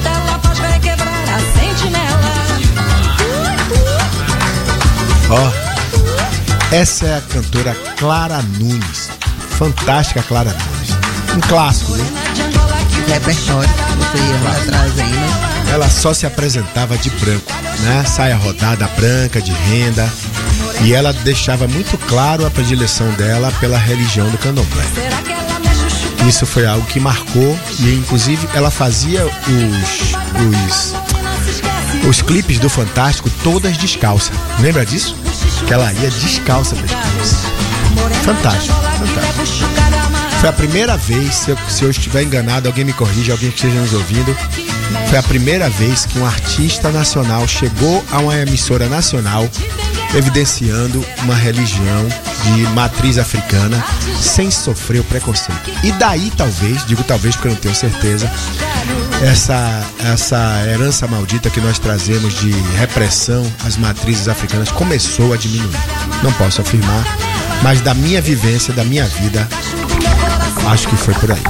Ó, essa é a cantora Clara Nunes. Fantástica Clara Nunes. Um clássico, né? Repertório que você anda trazendo. Ela só se apresentava de branco, né? Saia rodada branca, de renda. E ela deixava muito claro a predileção dela pela religião do candomblé. Isso foi algo que marcou e inclusive ela fazia os, os, os clipes do Fantástico todas descalça. Lembra disso? Que ela ia descalça para as clipes. Fantástico, fantástico. Foi a primeira vez, se eu, se eu estiver enganado, alguém me corrige, alguém que esteja nos ouvindo. Foi a primeira vez que um artista nacional chegou a uma emissora nacional evidenciando uma religião de matriz africana sem sofrer o preconceito. E daí talvez, digo talvez porque eu não tenho certeza, essa, essa herança maldita que nós trazemos de repressão às matrizes africanas começou a diminuir. Não posso afirmar, mas da minha vivência, da minha vida, acho que foi por aí.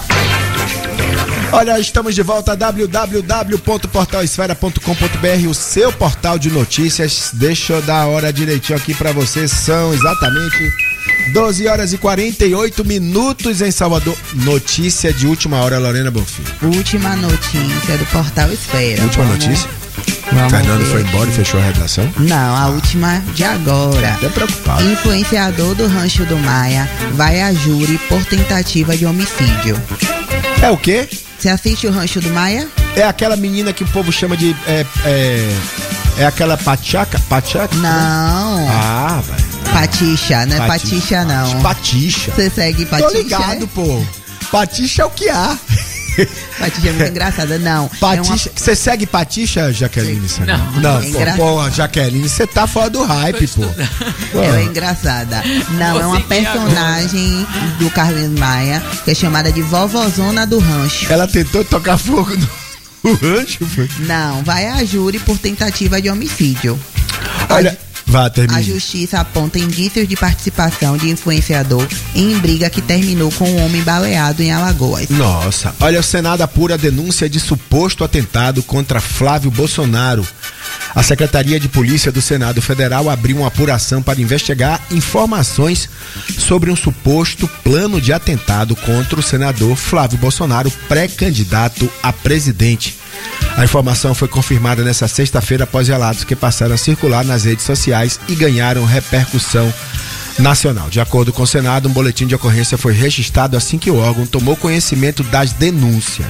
Olha, estamos de volta a w w w ponto portal esfera ponto com ponto br, o seu portal de notícias. Deixa eu dar a hora direitinho aqui pra vocês. São exatamente doze horas e quarenta e oito minutos em Salvador. Notícia de última hora, Lorena Bonfim. Última notícia do Portal Esfera. Última Vamos- notícia. vamos Fernando ver. foi embora e fechou a redação. Não, a última de agora. Até preocupado. Influenciador do Rancho do Maia vai a júri por tentativa de homicídio. É o quê? Você assiste o Rancho do Maia? É aquela menina que o povo chama de. É, é, é aquela pachaca? Pachaca? Não. Ah, velho. Patixa, não é Patixa. Patixa não. Patixa. Você segue Tô Patixa? ligado, pô. Patixa é o que há. Patixa é muito engraçada, não. Patixa. Você segue Patixa, Jaqueline? Sabe? Não. Não, É pô, engraçado. pô, Jaqueline, você tá fora do hype, pô. Pô. Ela é engraçada. Não, é uma Vou seguir personagem do Carlinhos Maia que é chamada de Vovozona do Rancho. Ela tentou tocar fogo no rancho, foi? Não, vai a júri por tentativa de homicídio. Olha, vá, A termine. justiça aponta indícios de participação de influenciador em briga que terminou com um homem baleado em Alagoas. Nossa, olha, o Senado apura a denúncia de suposto atentado contra Flávio Bolsonaro. A Secretaria de Polícia do Senado Federal abriu uma apuração para investigar informações sobre um suposto plano de atentado contra o senador Flávio Bolsonaro, pré-candidato a presidente. A informação foi confirmada nesta sexta-feira após relatos que passaram a circular nas redes sociais e ganharam repercussão nacional. De acordo com o Senado, um boletim de ocorrência foi registrado assim que o órgão tomou conhecimento das denúncias.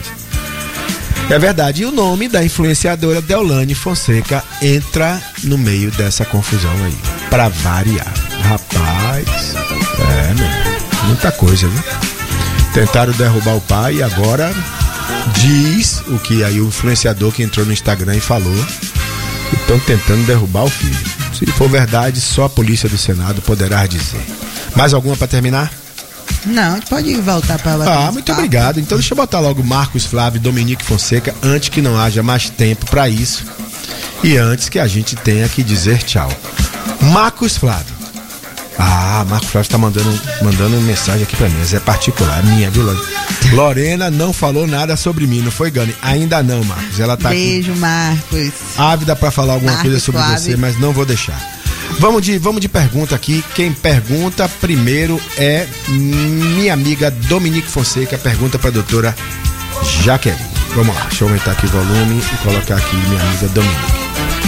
É verdade, e o nome da influenciadora Deolane Fonseca entra no meio dessa confusão aí, pra variar. Rapaz, é, meu, muita coisa, viu? Tentaram derrubar o pai e agora Diz o que aí o influenciador que entrou no Instagram e falou que estão tentando derrubar o filho. Se for verdade, só a polícia do Senado poderá dizer. Mais alguma para terminar? Não, a gente pode voltar para lá. Ah, muito obrigado. Então deixa eu botar logo Marcos Flávio e Dominique Fonseca antes que não haja mais tempo para isso e antes que a gente tenha que dizer tchau. Marcos Flávio. Ah, Marcos Flávio está mandando, mandando mensagem aqui para mim, mas é particular, é minha, viu, Lorena? Lorena não falou nada sobre mim, não foi, Gani? Ainda não, Marcos. Ela tá Beijo, aqui. Marcos. Ávida para falar alguma Marcos coisa sobre Flávio. você, mas não vou deixar. Vamos de, vamos de pergunta aqui. Quem pergunta primeiro é minha amiga Dominique Fonseca. Pergunta para a doutora Jaqueline. Vamos lá, deixa eu aumentar aqui o volume e colocar aqui minha amiga Dominique.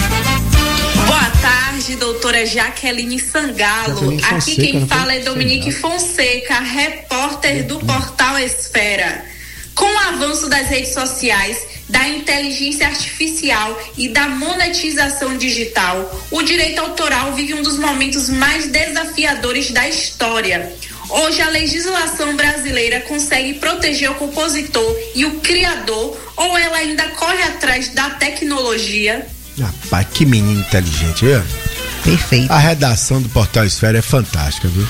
Boa tarde, doutora Jaqueline Sangalo. Jaqueline Fonseca, aqui quem não fala foi? é Dominique Fonseca, repórter do portal Esfera. Com o avanço das redes sociais, da inteligência artificial e da monetização digital, o direito autoral vive um dos momentos mais desafiadores da história. Hoje, a legislação brasileira consegue proteger o compositor e o criador, ou ela ainda corre atrás da tecnologia? Rapaz, que menino inteligente, viu? Perfeito. A redação do Portal Esfera é fantástica, viu?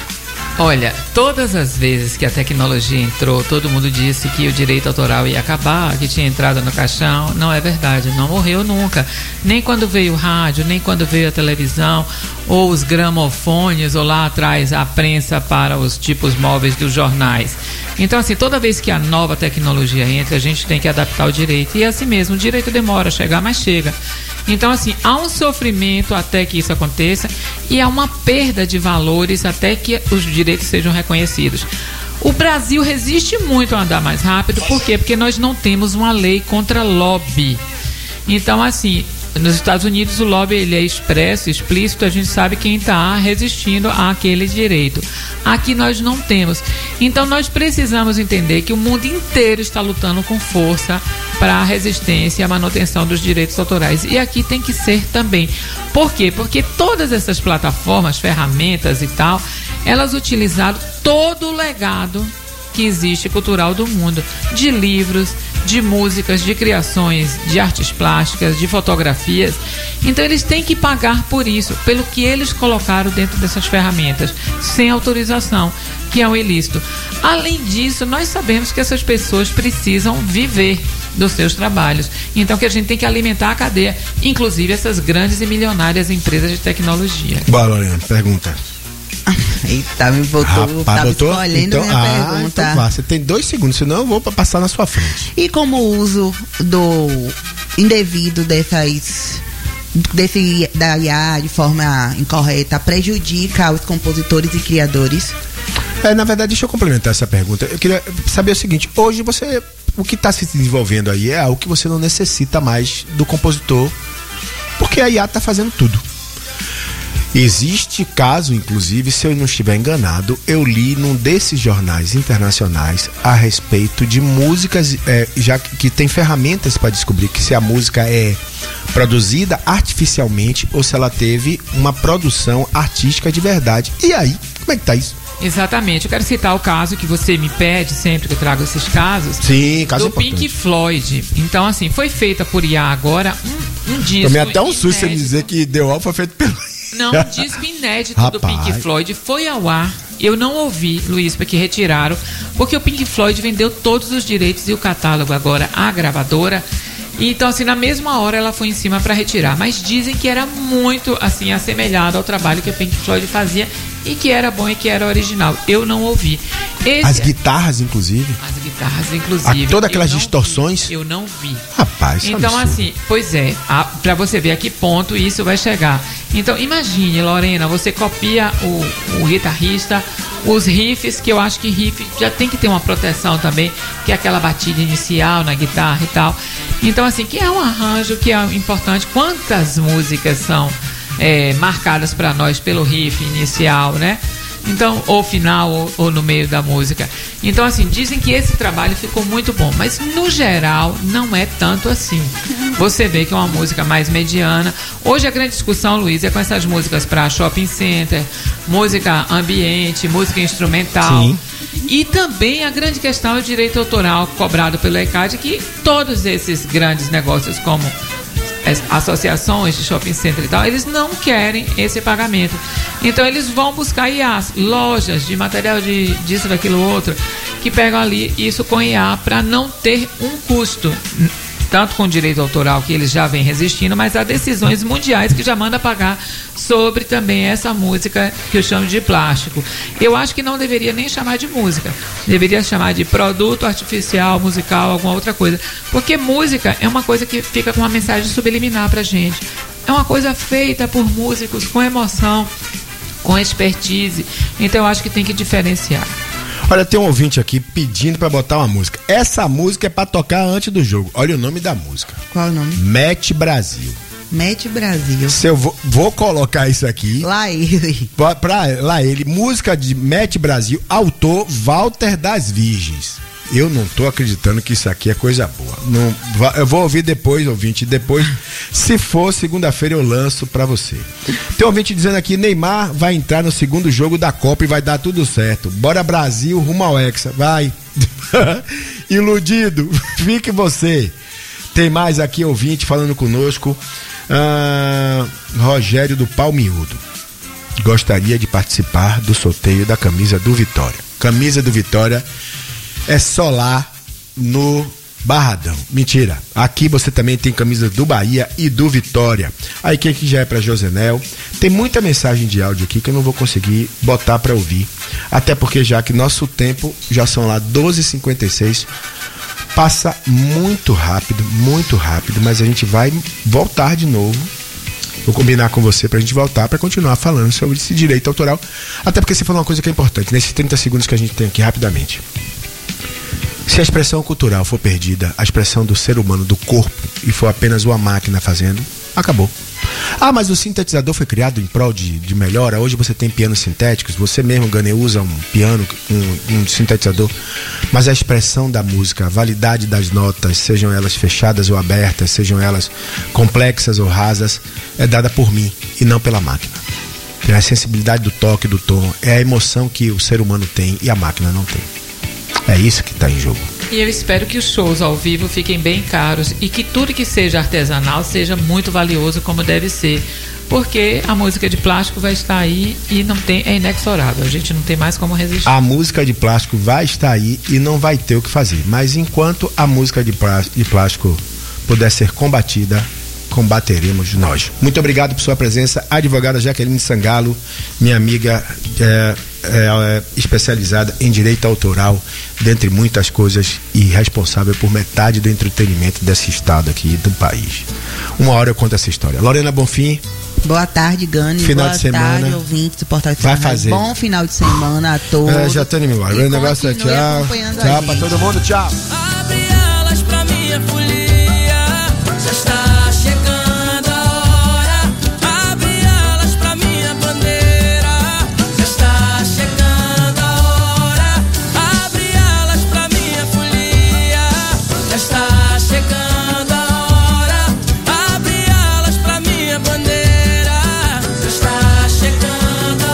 Olha, todas as vezes que a tecnologia entrou, todo mundo disse que o direito autoral ia acabar, que tinha entrado no caixão. Não é verdade, não morreu nunca. Nem quando veio o rádio, nem quando veio a televisão, ou os gramofones, ou lá atrás a prensa para os tipos móveis dos jornais. Então, assim, toda vez que a nova tecnologia entra, a gente tem que adaptar o direito. E é assim mesmo, o direito demora a chegar, mas chega. Então, assim, há um sofrimento até que isso aconteça e há uma perda de valores até que os direitos sejam reconhecidos. O Brasil resiste muito a andar mais rápido, por quê? Porque nós não temos uma lei contra lobby. Então, assim, nos Estados Unidos o lobby ele é expresso, explícito, a gente sabe quem está resistindo àquele direito. Aqui nós não temos. Então nós precisamos entender que o mundo inteiro está lutando com força para a resistência e a manutenção dos direitos autorais. E aqui tem que ser também. Por quê? Porque todas essas plataformas, ferramentas e tal, elas utilizaram todo o legado que existe cultural do mundo, de livros, de músicas, de criações, de artes plásticas, de fotografias. Então eles têm que pagar por isso, pelo que eles colocaram dentro dessas ferramentas, sem autorização, que é um ilícito. Além disso, nós sabemos que essas pessoas precisam viver dos seus trabalhos. Então que a gente tem que alimentar a cadeia, inclusive essas grandes e milionárias empresas de tecnologia. Bora, Lorena, pergunta. Eita, me botou, Rapaz, tava botou? escolhendo Então, minha ah, pergunta. então vá, você tem dois segundos, senão eu vou pra passar na sua frente. E como o uso do indevido dessas desse, da I A de forma incorreta prejudica os compositores e criadores? É, na verdade, deixa eu complementar essa pergunta. Eu queria saber o seguinte, hoje você, o que está se desenvolvendo aí é algo que você não necessita mais do compositor, porque a I A está fazendo tudo. Existe caso, inclusive, se eu não estiver enganado, eu li num desses jornais internacionais a respeito de músicas, é, já que tem ferramentas para descobrir que se a música é produzida artificialmente ou se ela teve uma produção artística de verdade. E aí, como é que tá isso? Exatamente, eu quero citar o caso que você me pede sempre que eu trago esses casos. Sim, caso do importante. Pink Floyd. Então, assim, foi feita por I A agora um, um disco. Tomei até um susto você me inédito. dizer que The Wall foi feito pelo... Não, um disco inédito do Rapaz. Pink Floyd foi ao ar. Eu não ouvi, Luiz, porque retiraram, porque o Pink Floyd vendeu todos os direitos e o catálogo agora à gravadora. E, então, assim, na mesma hora ela foi em cima para retirar. Mas dizem que era muito, assim, assemelhado ao trabalho que o Pink Floyd fazia e que era bom e que era original. Eu não ouvi. Esse, As guitarras, inclusive. As guitarras, inclusive. A, todas aquelas eu não distorções. Vi, eu não vi. Rapaz, isso é Então, absurdo. assim, pois é, a, pra você ver a que ponto isso vai chegar. Então, imagine, Lorena, você copia o, o guitarrista, os riffs, que eu acho que riff já tem que ter uma proteção também, que é aquela batida inicial na guitarra e tal. Então, assim, que é um arranjo que é importante. Quantas músicas são é, marcadas para nós pelo riff inicial, né? Então, ou final, ou, ou no meio da música. Então, assim, dizem que esse trabalho ficou muito bom, mas no geral não é tanto assim. Você vê que é uma música mais mediana. Hoje a grande discussão, Luiz, é com essas músicas para shopping center, música ambiente, música instrumental. Sim. E também a grande questão é o direito autoral cobrado pelo ECAD, que todos esses grandes negócios como associações de shopping center e tal, eles não querem esse pagamento. Então eles vão buscar I As, lojas de material de disso, daquilo, outro, que pegam ali isso com I A para não ter um custo, tanto com o direito autoral que eles já vêm resistindo, mas há decisões mundiais que já mandam pagar sobre também essa música que eu chamo de plástico. Eu acho que não deveria nem chamar de música, deveria chamar de produto artificial, musical, alguma outra coisa, porque música é uma coisa que fica com uma mensagem subliminar pra gente, é uma coisa feita por músicos com emoção, com expertise, então eu acho que tem que diferenciar. Olha, tem um ouvinte aqui pedindo pra botar uma música. Essa música é pra tocar antes do jogo. Olha o nome da música. Qual o nome? Match Brasil. Match Brasil. Se eu vou, vou colocar isso aqui. Lá ele. Pra, pra, lá ele. Música de Match Brasil, autor Walter das Virgens. Eu não tô acreditando que isso aqui é coisa boa. Não, eu vou ouvir depois, ouvinte. Depois, se for segunda-feira, eu lanço pra você. Tem um ouvinte dizendo aqui: Neymar vai entrar no segundo jogo da Copa e vai dar tudo certo. Bora Brasil, rumo ao Hexa. Vai. Iludido. Fique você. Tem mais aqui, ouvinte, falando conosco. Ah, Rogério do Palmiúdo. Gostaria de participar do sorteio da camisa do Vitória. Camisa do Vitória é só lá no Barradão. Mentira. Aqui você também tem camisa do Bahia e do Vitória. Aí que aqui já é pra Josenel. Tem muita mensagem de áudio aqui que eu não vou conseguir botar pra ouvir. Até porque já que nosso tempo já são lá doze e cinquenta e seis. Passa muito rápido, muito rápido, mas a gente vai voltar de novo. Vou combinar com você pra gente voltar pra continuar falando sobre esse direito autoral. Até porque você falou uma coisa que é importante, nesses trinta segundos que a gente tem aqui rapidamente. Se a expressão cultural for perdida, a expressão do ser humano, do corpo, e for apenas uma máquina fazendo, acabou. Ah, mas o sintetizador foi criado em prol de, de melhora. Hoje você tem pianos sintéticos, você mesmo, Gane, usa um piano, um, um sintetizador. Mas a expressão da música, a validade das notas, sejam elas fechadas ou abertas, sejam elas complexas ou rasas, é dada por mim e não pela máquina. É a sensibilidade do toque, do tom, é a emoção que o ser humano tem e a máquina não tem. É isso que está em jogo. E eu espero que os shows ao vivo fiquem bem caros e que tudo que seja artesanal seja muito valioso como deve ser, porque a música de plástico vai estar aí e não tem, é inexorável, a gente não tem mais como resistir. A música de plástico vai estar aí e não vai ter o que fazer, mas enquanto a música de plástico puder ser combatida, combateremos nós. Muito obrigado por sua presença, advogada Jaqueline Sangalo, minha amiga é, é, é, especializada em direito autoral, dentre muitas coisas, e responsável por metade do entretenimento desse estado aqui do país. Uma hora eu conto essa história. Lorena Bonfim. Boa tarde, Gane. Final Boa de semana. tarde, ouvintes do Portal de Vai fazer. Bom final de semana a todos. É, já tô indo embora. O negócio é tchau. Tchau pra todo mundo, tchau. Abre alas pra minha folia, já está chegando a hora. Abre alas pra minha bandeira, já está chegando a hora. Abre alas pra minha folia, já está chegando a hora. Abre alas pra minha bandeira, já está chegando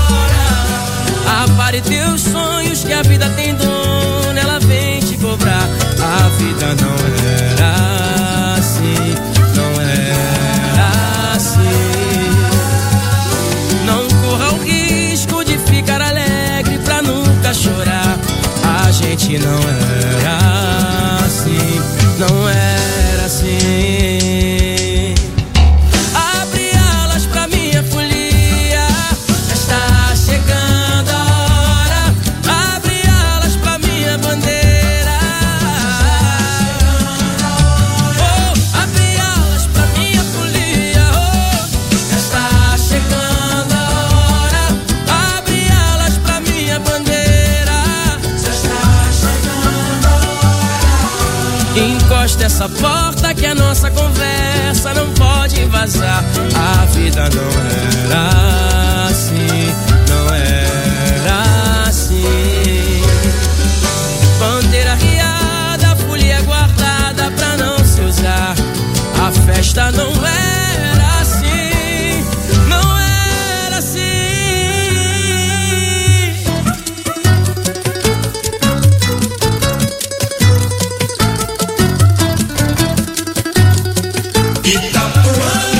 a hora. Apare teus sonhos que a vida tem dono, ela vem te cobrar. A vida não era assim, não era assim. Não corra o risco de ficar alegre pra nunca chorar. A gente não era assim, não era assim. Abre alas pra minha folia, já está chegando a hora. Abre alas pra minha bandeira. Oh, abre alas pra minha folia, oh, já está chegando a hora. Abre alas pra minha bandeira, já está chegando a hora. Encosta essa porta que a nossa conversa não pode vazar. A vida não era assim, não era assim. Bandeira riada, folia guardada pra não se usar. A festa não era assim, não era assim. Itapuã.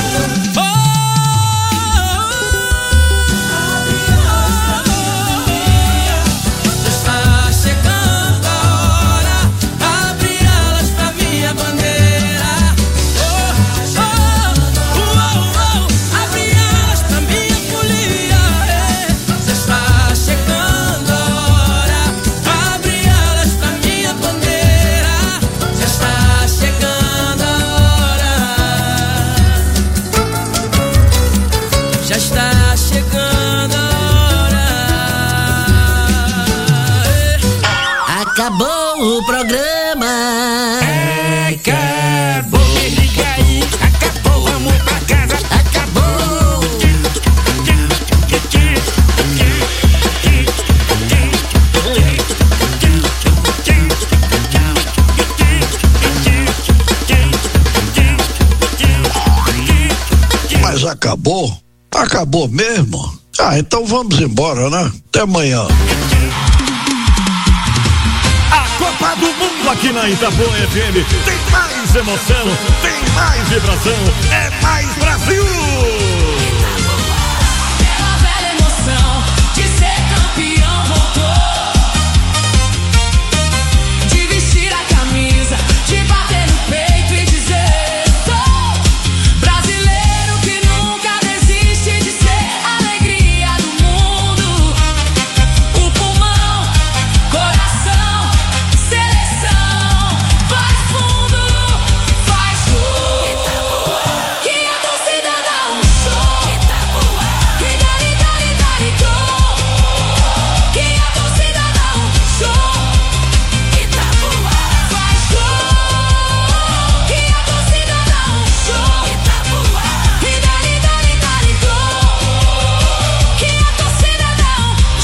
Acabou o programa. Acabou. Liga aí. Acabou. Vamos pra casa. Acabou. Mas acabou? Acabou mesmo? Ah, então vamos embora, né? Até amanhã. Copa do Mundo aqui na Itapuã F M. Tem mais emoção, tem mais vibração, é mais Brasil! Aquela velha emoção de ser campeão voltou. De vestir a camisa, de bater no peito e dizer: sou brasileiro que nunca desiste de ser a alegria do mundo. O pulmão, coração, seleção, faz fundo, faz gol. Que a torcida dá um show. Que dali, dali, dali, gol. Que a torcida dá um show. Faz gol. Que a torcida dá um show. Que dali, dali, dali, gol. Que a torcida dá um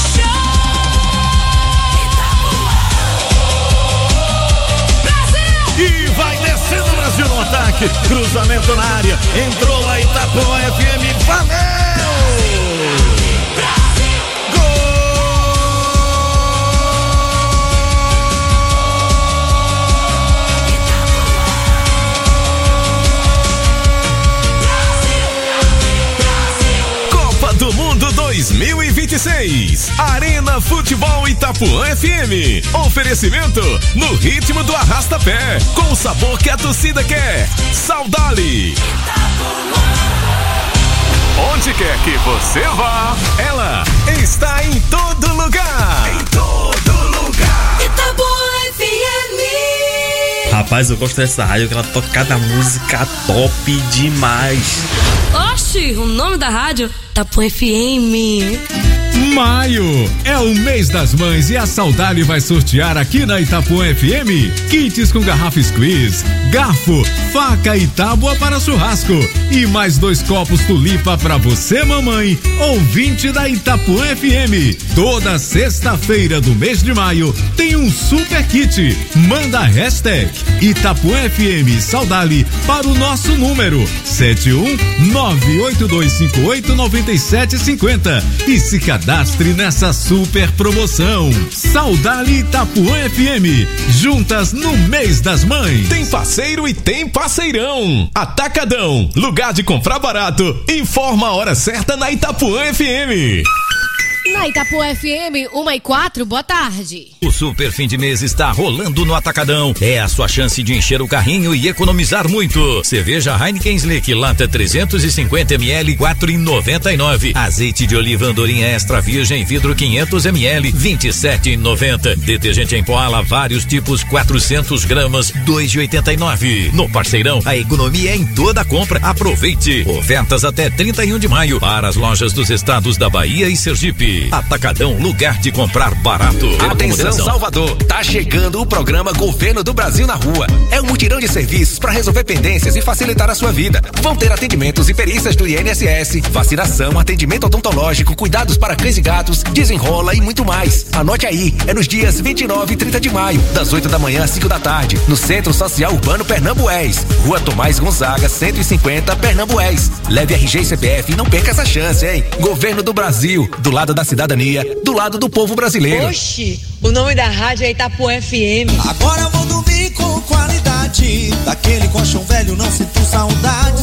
show. E vai descendo o Brasil no ataque, cruzamento na área, entrou a Itapuã F M, valeu! Copa do Mundo dois mil e vinte e seis. Arena Futebol Itapuã F M. Oferecimento no ritmo do arrasta-pé, com o sabor que a torcida quer. Saudade. Onde quer que você vá, ela está em todo lugar. Em todo lugar. Itapuã F M. Rapaz, eu gosto dessa rádio que ela toca cada música top demais. Oxi, o nome da rádio? Itapuã F M. Maio é o mês das mães e a Saudade vai sortear aqui na Itapuã F M kits com garrafa squeeze, garfo, faca e tábua para churrasco e mais dois copos tulipa para você, mamãe, ouvinte da Itapuã F M. Toda sexta-feira do mês de maio tem um super kit. Manda a hashtag Itapuã F M Saudade para o nosso número sete um nove oito dois cinco oito nove sete cinco zero e se cadastre nessa super promoção. Saudade Itapuã F M, juntas no mês das mães. Tem parceiro e tem parceirão. Atacadão, lugar de comprar barato. Informa a hora certa na Itapuã F M. Na Itapuã F M, uma e quatro, boa tarde. O super fim de mês está rolando no Atacadão. É a sua chance de encher o carrinho e economizar muito. Cerveja Heineken Slick, lata trezentos e cinquenta mililitros, quatro reais e noventa e nove. Azeite de oliva Andorinha Extra Virgem, vidro quinhentos mililitros, vinte e sete reais e noventa centavos. Detergente em pó ala, vários tipos, quatrocentos gramas, dois reais e oitenta e nove centavos. No Parceirão, a economia é em toda compra. Aproveite. Ofertas até trinta e um de maio para as lojas dos estados da Bahia e Sergipe. Atacadão, lugar de comprar barato. Atenção, Salvador, tá chegando o programa Governo do Brasil na Rua. É um mutirão de serviços para resolver pendências e facilitar a sua vida. Vão ter atendimentos e perícias do I N S S, vacinação, atendimento odontológico, cuidados para cães e gatos, desenrola e muito mais. Anote aí, é nos dias vinte e nove e trinta de maio, das oito da manhã às cinco da tarde, no Centro Social Urbano Pernambués, Rua Tomás Gonzaga, cento e cinquenta, Pernambués. Leve R G e C P F e não perca essa chance, hein? Governo do Brasil, do lado da cidadania, do lado do povo brasileiro. Oxi, o nome da rádio é Itapuã F M. Agora eu vou dormir com qualidade, daquele colchão velho não sinto saudade.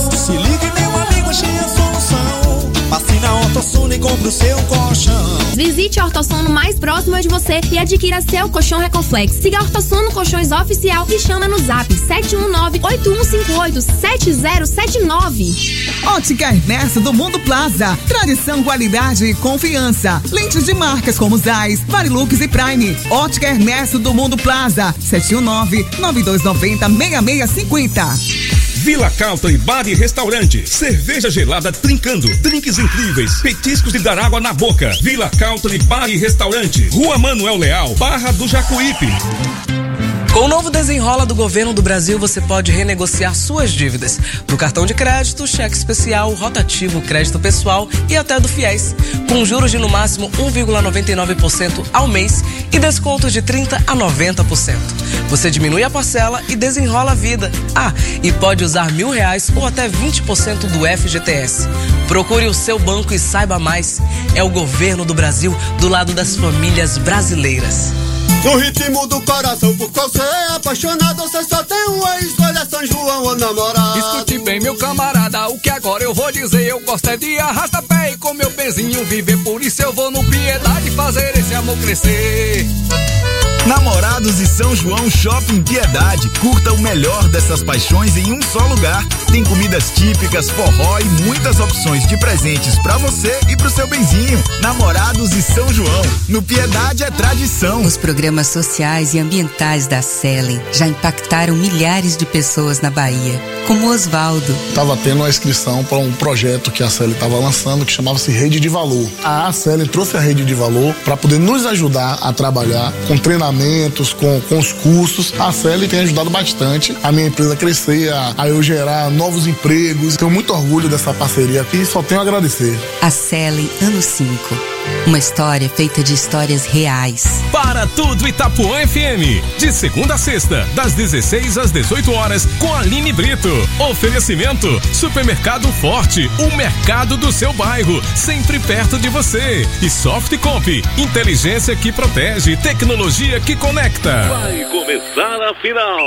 no seu colchão. Visite a Ortosono mais próxima de você e adquira seu colchão Recoflex. Siga a Ortosono Colchões Oficial e chama no zap sete um nove, oito um cinco oito, sete zero sete nove. Ótica Ernesto do Mundo Plaza. Tradição, qualidade e confiança. Lentes de marcas como Zeiss, Varilux e Prime. Ótica Ernesto do Mundo Plaza. sete um nove, nove dois nove zero, seis seis cinco zero. Vila Calton Bar e Restaurante. Cerveja gelada trincando. Drinks incríveis. Petiscos de dar água na boca. Vila Calton Bar e Restaurante. Rua Manuel Leal, Barra do Jacuípe. Com o novo Desenrola do Governo do Brasil, você pode renegociar suas dívidas no cartão de crédito, cheque especial, rotativo, crédito pessoal e até do Fiéis, com juros de no máximo um vírgula noventa e nove por cento ao mês e descontos de trinta a noventa por cento. Você diminui a parcela e desenrola a vida. Ah, e pode usar mil reais ou até vinte por cento do F G T S. Procure o seu banco e saiba mais. É o Governo do Brasil do lado das famílias brasileiras. No ritmo do coração, por qual você é apaixonado, você só tem uma escolha, São João ou namorado. Escute bem, meu camarada, o que agora eu vou dizer. Eu gosto é de arrasta-pé e com meu pezinho viver. Por isso eu vou no Piedade fazer esse amor crescer. Namorados e São João Shopping Piedade. Curta o melhor dessas paixões em um só lugar. Tem comidas típicas, forró e muitas opções de presentes pra você e pro seu benzinho. Namorados e São João. No Piedade é tradição. Os programas sociais e ambientais da Selen já impactaram milhares de pessoas na Bahia, como Osvaldo. Tava tendo uma inscrição para um projeto que a Selen estava lançando que chamava-se Rede de Valor. A Selen trouxe a Rede de Valor para poder nos ajudar a trabalhar com treinamento, com, com os cursos. A Selen tem ajudado bastante a minha empresa a crescer, a, a eu gerar novos empregos. Tenho muito orgulho dessa parceria aqui e só tenho a agradecer. A Selen Ano cinco. Uma história feita de histórias reais. Para tudo Itapuã F M. De segunda a sexta, das dezesseis às dezoito horas, com a Aline Brito. Oferecimento: Supermercado Forte, o mercado do seu bairro, sempre perto de você. E Softcomp, inteligência que protege, tecnologia que conecta. Vai começar a final.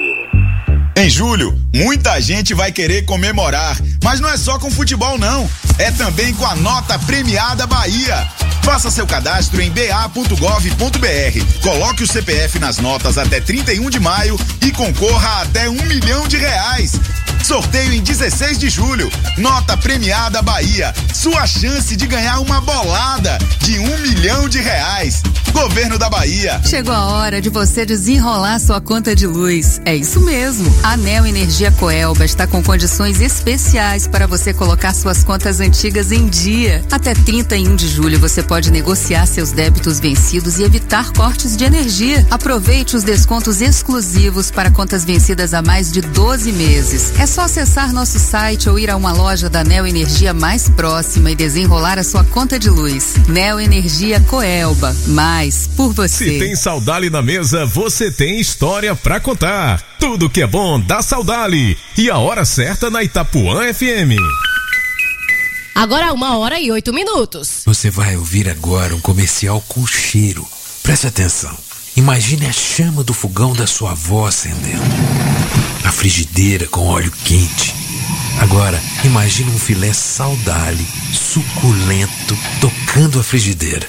Em julho, muita gente vai querer comemorar, mas não é só com futebol não, é também com a Nota Premiada Bahia. Faça seu cadastro em b a ponto gov ponto b r, coloque o C P F nas notas até trinta e um de maio e concorra a até um milhão de reais. Sorteio em dezesseis de julho, Nota Premiada Bahia, sua chance de ganhar uma bolada de um milhão de reais. Governo da Bahia. Chegou a hora de você desenrolar sua conta de luz. É isso mesmo. A Neo Energia Coelba está com condições especiais para você colocar suas contas antigas em dia. Até trinta e um de julho você pode negociar seus débitos vencidos e evitar cortes de energia. Aproveite os descontos exclusivos para contas vencidas há mais de doze meses. É só acessar nosso site ou ir a uma loja da Neo Energia mais próxima e desenrolar a sua conta de luz. Neo Energia Coelba. Mais por você. Se tem Saudali na mesa, você tem história pra contar. Tudo que é bom dá Saudali. E a hora certa na Itapuã F M. Agora uma hora e oito minutos. Você vai ouvir agora um comercial com cheiro. Preste atenção. Imagine a chama do fogão da sua avó acendendo. A frigideira com óleo quente. Agora, imagine um filé Saudali, suculento, tocando a frigideira.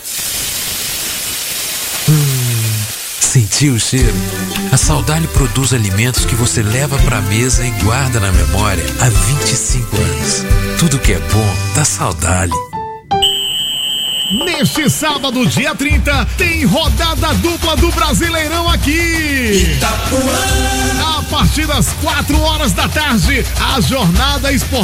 Hum, sentiu o cheiro? A Saudali produz alimentos que você leva pra mesa e guarda na memória há vinte e cinco anos. Tudo que é bom dá Saudali. Neste sábado, dia trinta, tem rodada dupla do Brasileirão aqui. Itapuã. A partir das quatro horas da tarde, a jornada esportiva